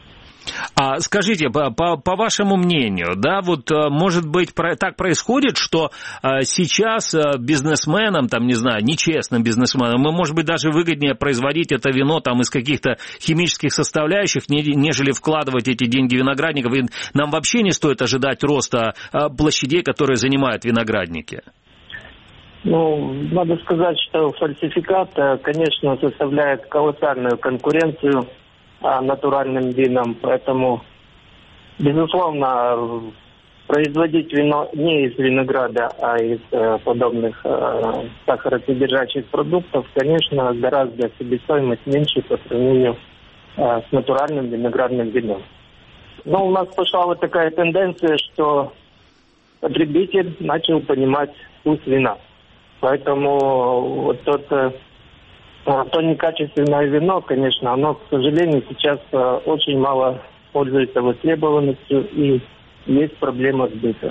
А скажите, по вашему мнению, да, вот может быть так происходит, что сейчас бизнесменам, там, не знаю, нечестным бизнесменам, может быть даже выгоднее производить это вино там из каких-то химических составляющих, нежели вкладывать эти деньги в виноградников, и нам вообще не стоит ожидать роста площадей, которые занимают виноградники? Ну, надо сказать, что фальсификат, конечно, составляет колоссальную конкуренцию натуральным винам, поэтому, безусловно, производить вино не из винограда, а из подобных сахаросодержащих продуктов, конечно, гораздо себестоимость меньше по сравнению с натуральным виноградным вином. Но у нас пошла вот такая тенденция, что потребитель начал понимать вкус вина. Поэтому вот то некачественное вино, конечно, оно, к сожалению, сейчас очень мало пользуется востребованностью и есть проблема сбыта.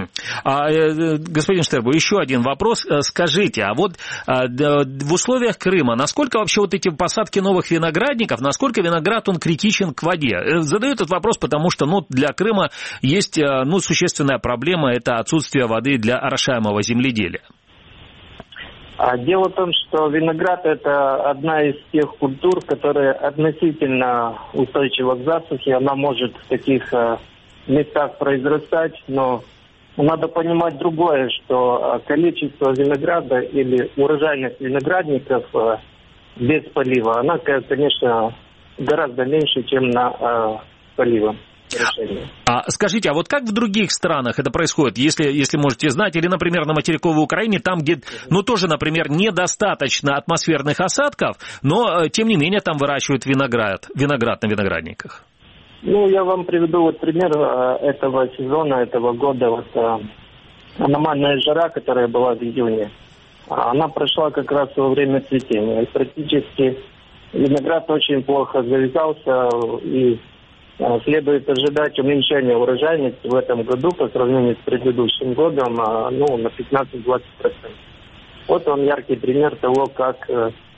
Господин Штырбо, еще один вопрос. Скажите, а вот в условиях Крыма, насколько вообще вот эти посадки новых виноградников, насколько виноград, он критичен к воде? Задаю этот вопрос, потому что для Крыма есть существенная проблема, это отсутствие воды для орошаемого земледелия. Дело в том, что виноград – это одна из тех культур, которая относительно устойчива к засухе. Она может в таких местах произрастать, но надо понимать другое, что количество винограда или урожайность виноградников без полива, она, конечно, гораздо меньше, чем на поливом. Скажите, а вот как в других странах это происходит, если можете знать, или, например, на материковой Украине, там, где, тоже, например, недостаточно атмосферных осадков, но, тем не менее, там выращивают виноград на виноградниках? Я вам приведу вот пример этого сезона, этого года. Вот аномальная жара, которая была в июне, она прошла как раз во время цветения. И практически виноград очень плохо завязался, и следует ожидать уменьшения урожайности в этом году по сравнению с предыдущим годом на 15-20%. Вот он яркий пример того, как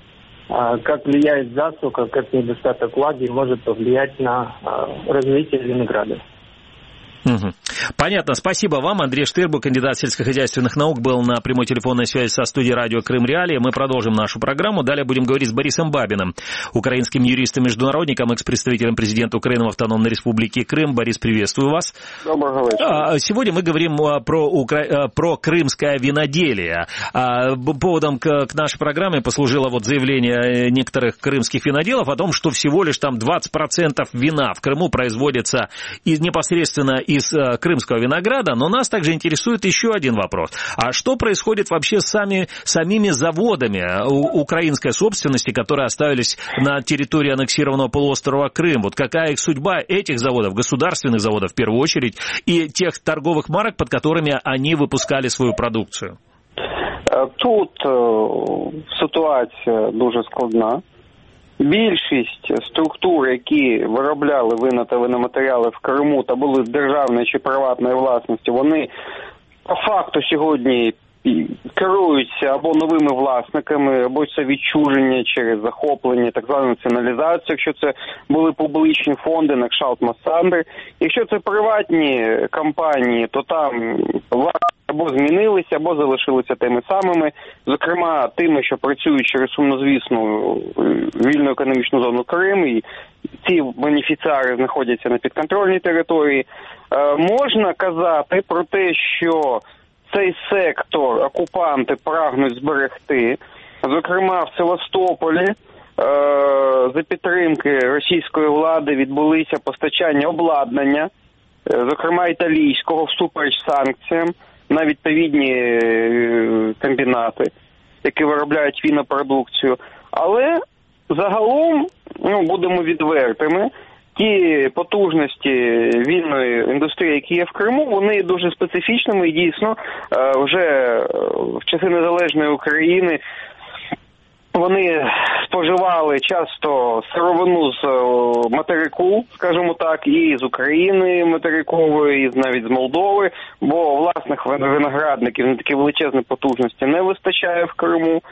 влияет засуха, как недостаток влаги может повлиять на развитие винограда. Понятно. Спасибо вам. Андрей Штырбу, кандидат сельскохозяйственных наук, был на прямой телефонной связи со студией радио Крым Реалии. Мы продолжим нашу программу. Далее будем говорить с Борисом Бабиным, украинским юристом-международником, экс-представителем президента Украины в Автономной Республике Крым. Борис, приветствую вас. Доброго вечера. Сегодня мы говорим про крымское виноделие. Поводом к нашей программе послужило вот заявление некоторых крымских виноделов о том, что всего лишь там 20% вина в Крыму производится непосредственно из крымского винограда, но нас также интересует еще один вопрос. А что происходит вообще с самими заводами украинской собственности, которые оставились на территории аннексированного полуострова Крым? Вот какая их судьба, этих заводов, государственных заводов в первую очередь, и тех торговых марок, под которыми они выпускали свою продукцію? Тут ситуація дуже складна. Більшість структур, які виробляли вина та виноматеріали в Криму та були державної чи приватної власності, вони по факту сьогодні керуються або новими власниками, або це відчуження через захоплення, так звану націоналізацію, якщо це були публічні фонди, на кшталт Моссандри. Якщо це приватні компанії, то там або змінилися, або залишилися тими самими, зокрема тими, що працюють через сумнозвісну вільну економічну зону Крим, і ці бенефіціари знаходяться на підконтрольній території. Можна казати про те, що цей сектор окупанти прагнуть зберегти. Зокрема, в Севастополі за підтримки російської влади відбулися постачання обладнання, зокрема італійського, всупереч санкціям, на відповідні комбінати, які виробляють вінопродукцію. Але загалом, будемо відвертими, ті потужності вінної індустрії, які є в Криму, вони дуже специфічними і дійсно вже в часи незалежної України вони споживали часто сировину з материку, скажімо так, і з України материкової, і навіть з Молдови, бо власних виноградників на такі величезні потужності не вистачає в Криму.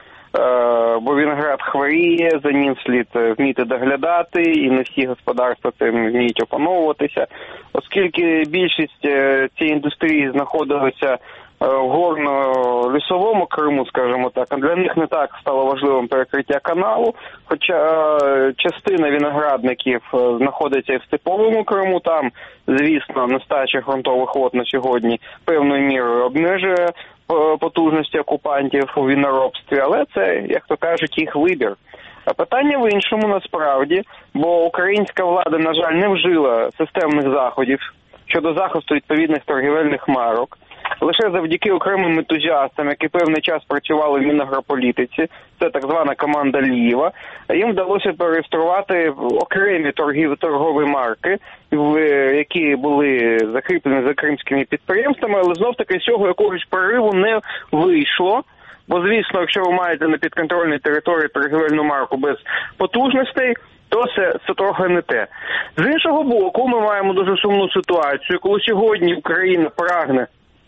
Бо виноград хворіє, за ним слід вміти доглядати, і не всі господарства цим вміють опановуватися. Оскільки більшість цієї індустрії знаходилася в горно-лісовому Криму, скажімо так, а для них не так стало важливим перекриття каналу, хоча частина виноградників знаходиться і в степовому Криму, там, звісно, нестача ґрунтових вод на сьогодні певною мірою обмежує потужності окупантів у віноробстві, але це, як то кажуть, їх вибір. А питання в іншому насправді, бо українська влада, на жаль, не вжила системних заходів щодо захисту відповідних торгівельних марок. Лише завдяки окремим ентузіастам, які певний час працювали в мінагрополітиці, це так звана команда Лієва, їм вдалося переєструвати окремі торгові марки, які були закріплені за кримськими підприємствами, але знов-таки з цього якогось прориву не вийшло. Бо, звісно, якщо ви маєте на підконтрольній території торгівельну марку без потужностей, то це трохи не те. З іншого боку, ми маємо дуже сумну ситуацію, коли сьогодні Україна прагне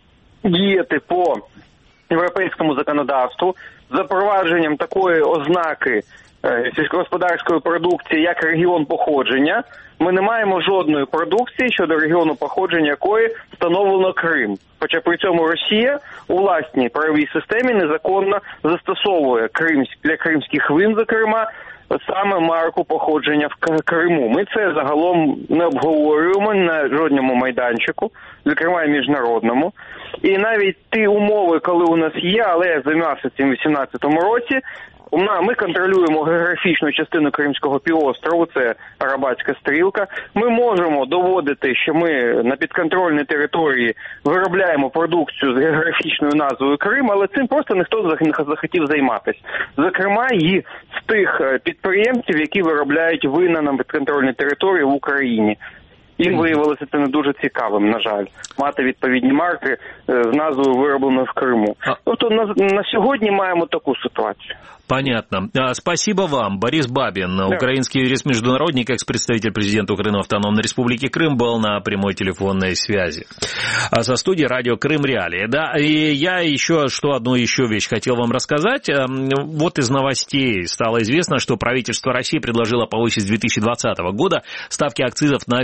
діяти по європейському законодавству з запровадженням такої ознаки сільськогосподарської продукції, як регіон походження. Ми не маємо жодної продукції щодо регіону походження якої встановлено Крим. Хоча при цьому Росія у власній правовій системі незаконно застосовує для кримських вин, зокрема, саме марку походження в Криму. Ми це загалом не обговорюємо на жодному майданчику, зокрема і міжнародному. І навіть ті умови, коли у нас є, але я займався цим у 2018 році, ми контролюємо географічну частину Кримського півострову, це Арабатська стрілка. Ми можемо доводити, що ми на підконтрольній території виробляємо продукцію з географічною назвою Крим, але цим просто ніхто не захотів займатися. Зокрема, і з тих підприємців, які виробляють вина на підконтрольній території в Україні. Їм виявилося це не дуже цікавим, на жаль, мати відповідні марки з назвою «Вироблено в Криму». Тобто на сьогодні маємо таку ситуацію. Понятно. Спасибо вам. Борис Бабин, украинский юрист-международник, экс-представитель президента Украины в Автономной Республике Крым, был на прямой телефонной связи. Со студии радио Крым Реалии. Да, и я одну вещь хотел вам рассказать. Вот из новостей стало известно, что правительство России предложило повысить с 2020 года ставки акцизов на вино на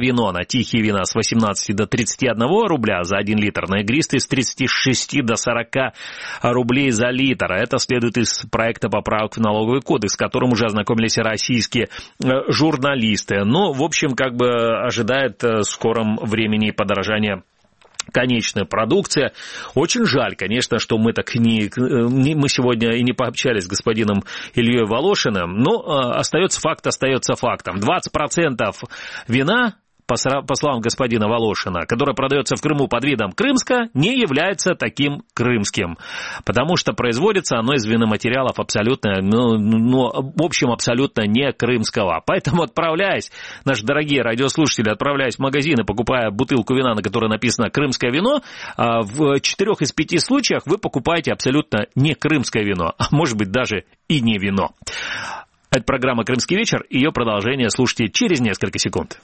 тихие вина с 18 до 31 рубля за 1 литр, на игристые с 36 до 40 рублей за литр. Это следует из проекта поправок в налоговый кодекс, с которым уже ознакомились российские журналисты. Ну, в общем, как бы ожидает в скором времени подорожание конечная продукция. Очень жаль, конечно, что мы так мы сегодня и не пообщались с господином Ильей Волошиным, но остается фактом. 20% вина, по словам господина Волошина, которое продается в Крыму под видом крымского, не является таким крымским, потому что производится оно из виноматериалов абсолютно, в общем, абсолютно не крымского. Поэтому, отправляясь, наши дорогие радиослушатели, отправляясь в магазин и покупая бутылку вина, на которой написано «крымское вино», в 4 из 5 случаях вы покупаете абсолютно не крымское вино, а может быть даже и не вино. Это программа «Крымский вечер», ее продолжение слушайте через несколько секунд.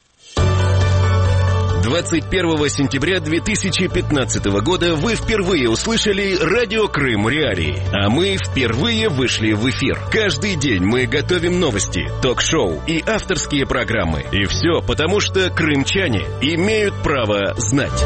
21 сентября 2015 года вы впервые услышали радио Крым Реалии, а мы впервые вышли в эфир. Каждый день мы готовим новости, ток-шоу и авторские программы. И все потому, что крымчане имеют право знать.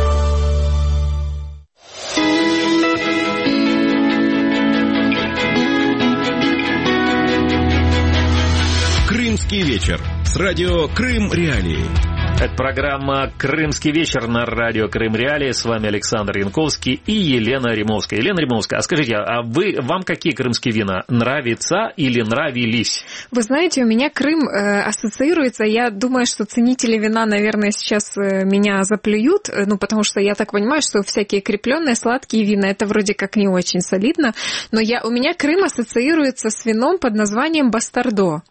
Крымский вечер с радио Крым Реалии. Это программа «Крымский вечер» на радио Крым Реалии. С вами Александр Янковский и Елена Римовская. Елена Римовская, а скажите, вам какие крымские вина нравятся или нравились? Вы знаете, у меня Крым ассоциируется, я думаю, что ценители вина, наверное, сейчас меня заплюют, потому что я так понимаю, что всякие крепленные сладкие вина, это вроде как не очень солидно, но у меня Крым ассоциируется с вином под названием «Бастардо».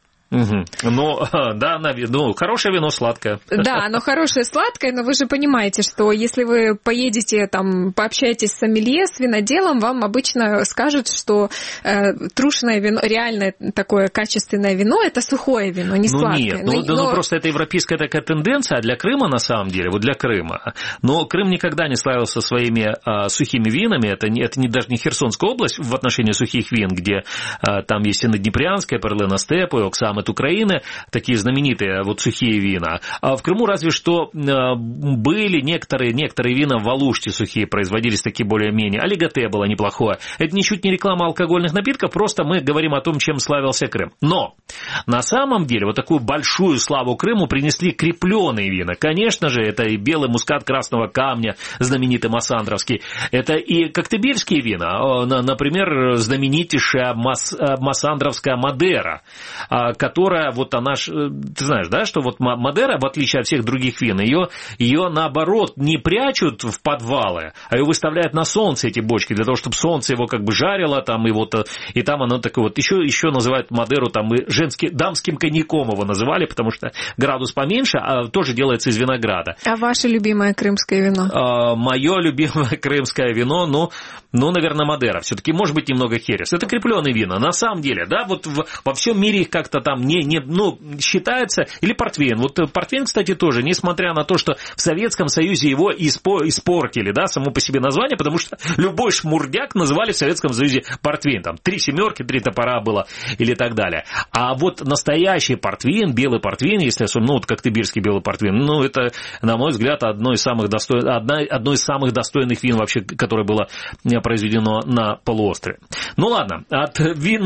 Ну, да, хорошее вино сладкое. Да, оно хорошее сладкое, но вы же понимаете, что если вы поедете, пообщаетесь с сомелье, с виноделом, вам обычно скажут, что трушное вино, реально такое качественное вино, это сухое вино, не сладкое. Нет, просто это европейская такая тенденция для Крыма, на самом деле, вот для Крыма. Но Крым никогда не славился своими сухими винами, это даже не Херсонская область в отношении сухих вин, где там есть и Наднепрянская, Перлена Степа, и Оксам от Украины, такие знаменитые сухие вина. А в Крыму разве что были некоторые вина в Алуште сухие, производились такие более-менее. Олиготе было неплохое. Это ничуть не реклама алкогольных напитков, просто мы говорим о том, чем славился Крым. Но на самом деле такую большую славу Крыму принесли крепленые вина. Конечно же, это и белый мускат красного камня, знаменитый массандровский. Это и коктебельские вина, например, знаменитейшая массандровская Мадера, которая, она, ты знаешь, да, что Мадера, в отличие от всех других вин, ее наоборот не прячут в подвалы, а ее выставляют на солнце, эти бочки, для того, чтобы солнце его жарило, и там оно такое еще называют Мадеру, и дамским коньяком его называли, потому что градус поменьше, а тоже делается из винограда. А ваше любимое крымское вино? Мое любимое крымское вино, наверное, Мадера. Все-таки, может быть, немного херес. Это крепленые вина. На самом деле, да, во всем мире их как-то считается, или портвейн. Портвейн, кстати, тоже, несмотря на то, что в Советском Союзе его испортили, да, само по себе название, потому что любой шмурдяк называли в Советском Союзе портвейн. 3 семерки, 3 топора было, или так далее. А настоящий портвейн, белый портвейн, если особенно, коктебельский белый портвейн, это, на мой взгляд, одно из самых достойных вин вообще, которое было произведено на полуострове. Ну ладно, от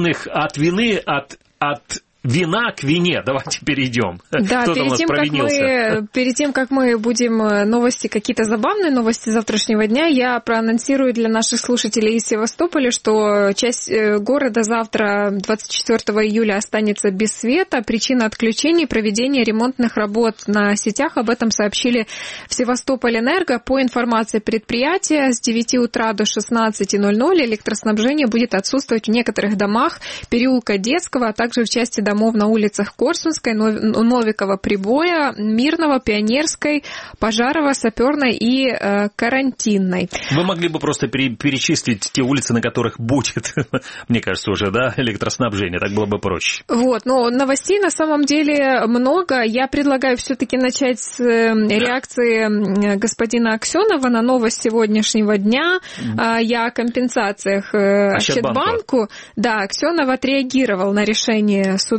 вина к вине. Давайте перейдем. Да, перед тем, как мы будем новости, какие-то забавные новости завтрашнего дня, я проанонсирую для наших слушателей из Севастополя, что часть города завтра, 24 июля, останется без света. Причина отключений — проведение ремонтных работ на сетях. Об этом сообщили в Севастопольэнерго. По информации предприятия, с 9 утра до 16:00 электроснабжение будет отсутствовать в некоторых домах переулка Детского, а также в части домов на улицах Корсунской, Новикова, Прибоя, Мирного, Пионерской, Пожарова, Саперной и Карантинной. Вы могли бы просто перечислить те улицы, на которых будет, мне кажется, уже, да, электроснабжение, так было бы проще. Но новостей на самом деле много. Я предлагаю все-таки начать с реакции господина Аксенова на новость сегодняшнего дня. Я о компенсациях Ощадбанку. Да, Аксенов отреагировал на решение суда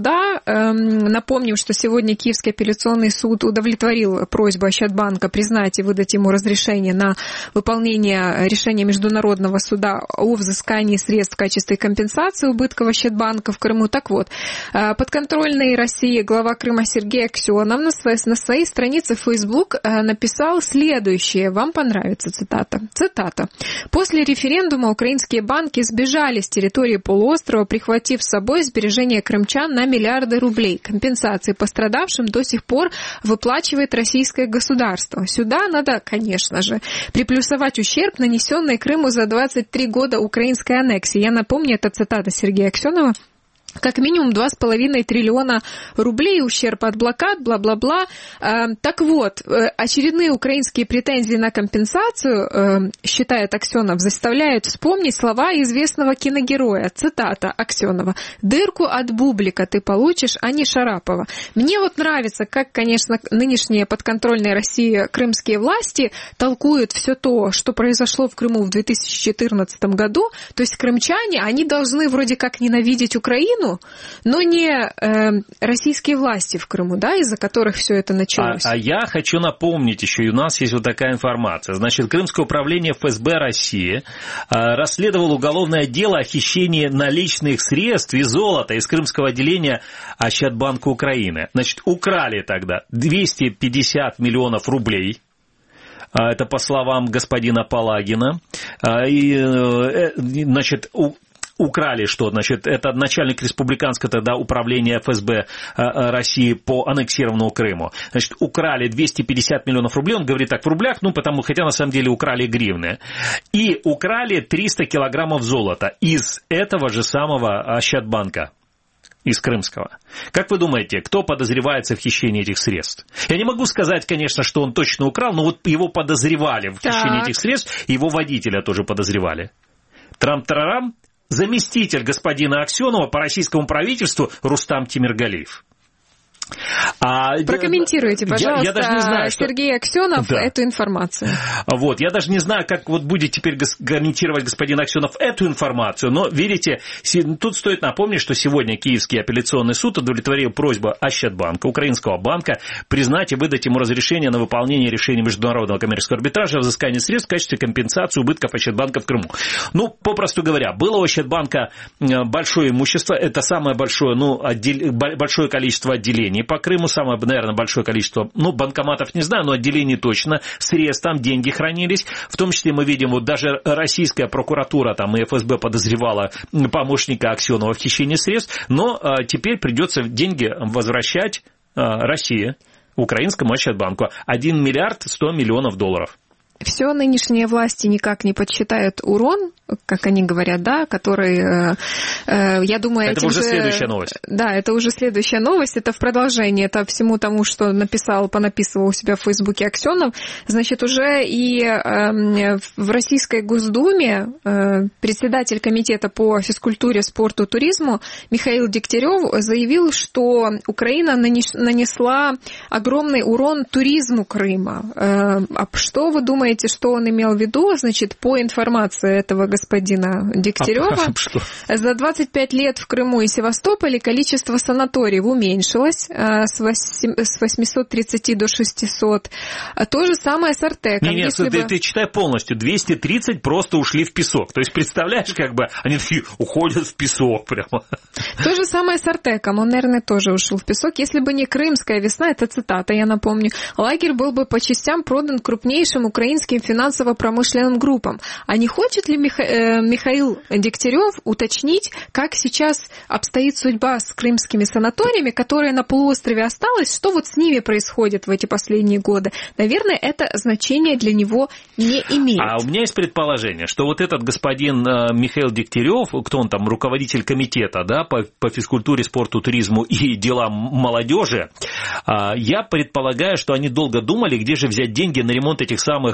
суда. Напомним, что сегодня Киевский апелляционный суд удовлетворил просьбу Ощадбанка признать и выдать ему разрешение на выполнение решения Международного суда о взыскании средств в качестве компенсации убытков Ощадбанка в Крыму. Так вот, подконтрольный России глава Крыма Сергей Аксенов на своей странице в Facebook написал следующее. Вам понравится цитата. Цитата. «После референдума украинские банки сбежали с территории полуострова, прихватив с собой сбережения крымчан на миллиарды рублей. Компенсации пострадавшим до сих пор выплачивает российское государство. Сюда надо, конечно же, приплюсовать ущерб, нанесенный Крыму за 23 года украинской аннексии». Я напомню, это цитата Сергея Аксенова. Как минимум 2,5 триллиона рублей ущерб от блокад, бла-бла-бла. Так вот, очередные украинские претензии на компенсацию, считает Аксенов, заставляют вспомнить слова известного киногероя. Цитата Аксенова. «Дырку от бублика ты получишь, а не Шарапова». Мне вот нравится, как, конечно, нынешние подконтрольные России крымские власти толкуют все то, что произошло в Крыму в 2014 году. То есть крымчане, они должны вроде как ненавидеть Украину, но не российские власти в Крыму, да, из-за которых все это началось. А я хочу напомнить еще, и у нас есть вот такая информация. Значит, Крымское управление ФСБ России расследовало уголовное дело о хищении наличных средств и золота из крымского отделения Ощадбанка Украины. Значит, украли тогда 250 миллионов рублей. Это по словам господина Палагина. Значит, украли что? Значит, это начальник республиканского тогда управления ФСБ России по аннексированному Крыму. Значит, украли 250 миллионов рублей, он говорит так в рублях, хотя на самом деле украли гривны. И украли 300 килограммов золота из этого же самого Ощадбанка. Из крымского. Как вы думаете, кто подозревается в хищении этих средств? Я не могу сказать, конечно, что он точно украл, но вот его подозревали в хищении этих средств, его водителя тоже подозревали. Трам-тарарам. Заместитель господина Аксенова по российскому правительству Рустам Тимиргалиев. Прокомментируйте, пожалуйста, я даже не знаю, Сергей Аксенов, эту информацию. Вот, я даже не знаю, как вот будет теперь комментировать господин Аксенов эту информацию, но, видите, тут стоит напомнить, что сегодня Киевский апелляционный суд удовлетворил просьбу Ощадбанка, украинского банка, признать и выдать ему разрешение на выполнение решения Международного коммерческого арбитража о взыскании средств в качестве компенсации убытков Ощадбанка в Крыму. Попросту говоря, было у Ощадбанка большое имущество, это самое большое, большое количество отделений по Крыму, самое, наверное, большое количество, банкоматов не знаю, но отделений точно, средств, там деньги хранились, в том числе мы видим, вот даже российская прокуратура там и ФСБ подозревала помощника Аксенова в хищении средств, но теперь придется деньги возвращать России, украинскому Ощадбанку, 1 миллиард 100 миллионов долларов. Все нынешние власти никак не подсчитают урон, как они говорят, да, который, я думаю... Это уже следующая новость. Да, это уже следующая новость, это в продолжение, это всему тому, что понаписывал у себя в Фейсбуке Аксенов. Значит, уже и в Российской Госдуме председатель комитета по физкультуре, спорту, туризму Михаил Дегтярев заявил, что Украина нанесла огромный урон туризму Крыма. А что вы думаете, что он имел в виду? Значит, по информации этого господина Дегтярева, за 25 лет в Крыму и Севастополе количество санаториев уменьшилось с 830 до 600. То же самое с Артеком. Ты читай полностью. 230 просто ушли в песок. То есть, представляешь, они такие уходят в песок прямо. То же самое с Артеком. Он, наверное, тоже ушел в песок. Если бы не Крымская весна, это цитата, я напомню, лагерь был бы по частям продан крупнейшим украинским финансово-промышленным группам. А не хочет ли Михаил Дегтярев уточнить, как сейчас обстоит судьба с крымскими санаториями, которые на полуострове осталось, что вот с ними происходит в эти последние годы? Наверное, это значение для него не имеет. А у меня есть предположение, что вот этот господин Михаил Дегтярев, кто он там, руководитель комитета, да, по физкультуре, спорту, туризму и делам молодежи, я предполагаю, что они долго думали, где же взять деньги на ремонт этих самых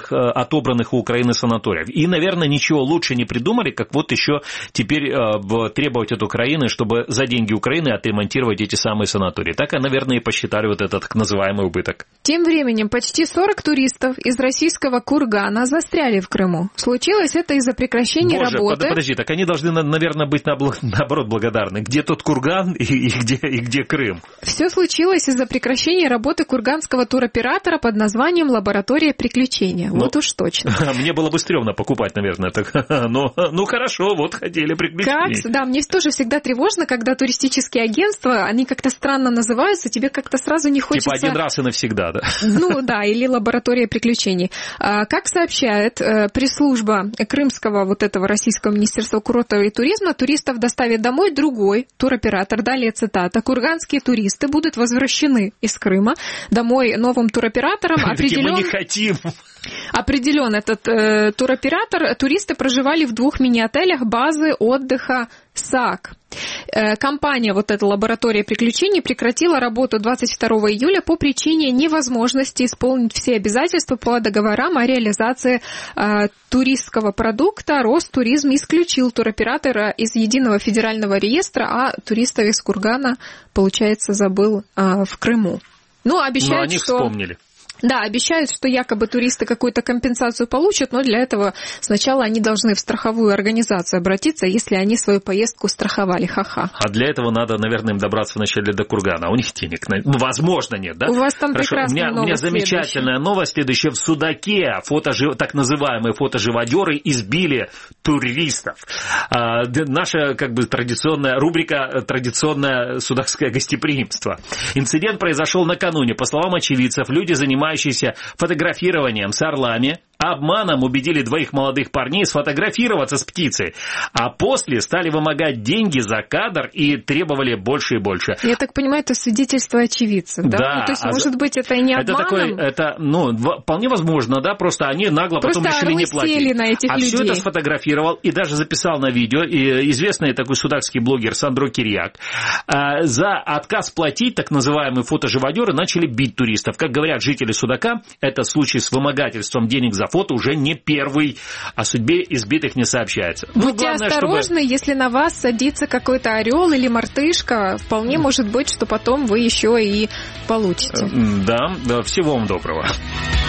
всех отобранных у Украины санаториев. И, наверное, ничего лучше не придумали, как вот еще теперь требовать от Украины, чтобы за деньги Украины отремонтировать эти самые санатории. Так, наверное, и посчитали вот этот так называемый убыток. Тем временем почти 40 туристов из российского Кургана застряли в Крыму. Случилось это из-за прекращения работы. Подожди, так они должны, наверное, быть наоборот благодарны. Где тот Курган и где Крым? Все случилось из-за прекращения работы курганского туроператора под названием «Лаборатория приключения». Вот уж точно. Мне было бы стрёмно покупать, наверное. Так, ну хорошо, вот хотели приключений. Да, мне тоже всегда тревожно, когда туристические агентства, они как-то странно называются, тебе как-то сразу не хочется... Типа один раз и навсегда, да? Ну да, или «Лаборатория приключений». Как сообщает пресс-служба крымского вот этого российского министерства курорта и туризма, туристов доставит домой другой туроператор. Далее цитата. Курганские туристы будут возвращены из Крыма домой новым туроператором. Мы не хотим. Определен этот туроператор. Туристы проживали в 2 мини-отелях базы отдыха САК. Компания, вот эта «Лаборатория приключений», прекратила работу 22 июля по причине невозможности исполнить все обязательства по договорам о реализации туристского продукта. Ростуризм исключил туроператора из единого федерального реестра, а туристов из Кургана, получается, забыл в Крыму. Ну, обещают, они вспомнили. Да, обещают, что якобы туристы какую-то компенсацию получат, но для этого сначала они должны в страховую организацию обратиться, если они свою поездку страховали. Ха-ха. А для этого надо, наверное, им добраться вначале до Кургана. А у них денег, возможно, нет, да? У вас там прекрасная новость. У меня замечательная новость следующая. В Судаке так называемые фотоживодеры избили туристов. Наша, традиционная рубрика «Традиционное судакское гостеприимство». Инцидент произошел накануне. По словам очевидцев, люди, занимающиеся фотографированием с орлами, обманом убедили 2 молодых парней сфотографироваться с птицей, а после стали вымогать деньги за кадр и требовали больше и больше. Я так понимаю, это свидетельство очевидцев, да? Да. Ну, то есть, может быть, это и не обманом? Это вполне возможно, да, просто они нагло потом решили не платить. На этих людей. Все это сфотографировал и даже записал на видео известный такой судакский блогер Сандро Кирьяк. За отказ платить так называемые фотоживодеры начали бить туристов. Как говорят жители Судака, это случай с вымогательством денег за фото уже не первый, о судьбе избитых не сообщается. Будьте осторожны, если на вас садится какой-то орел или мартышка, вполне может быть, что потом вы еще и получите. Да, всего вам доброго.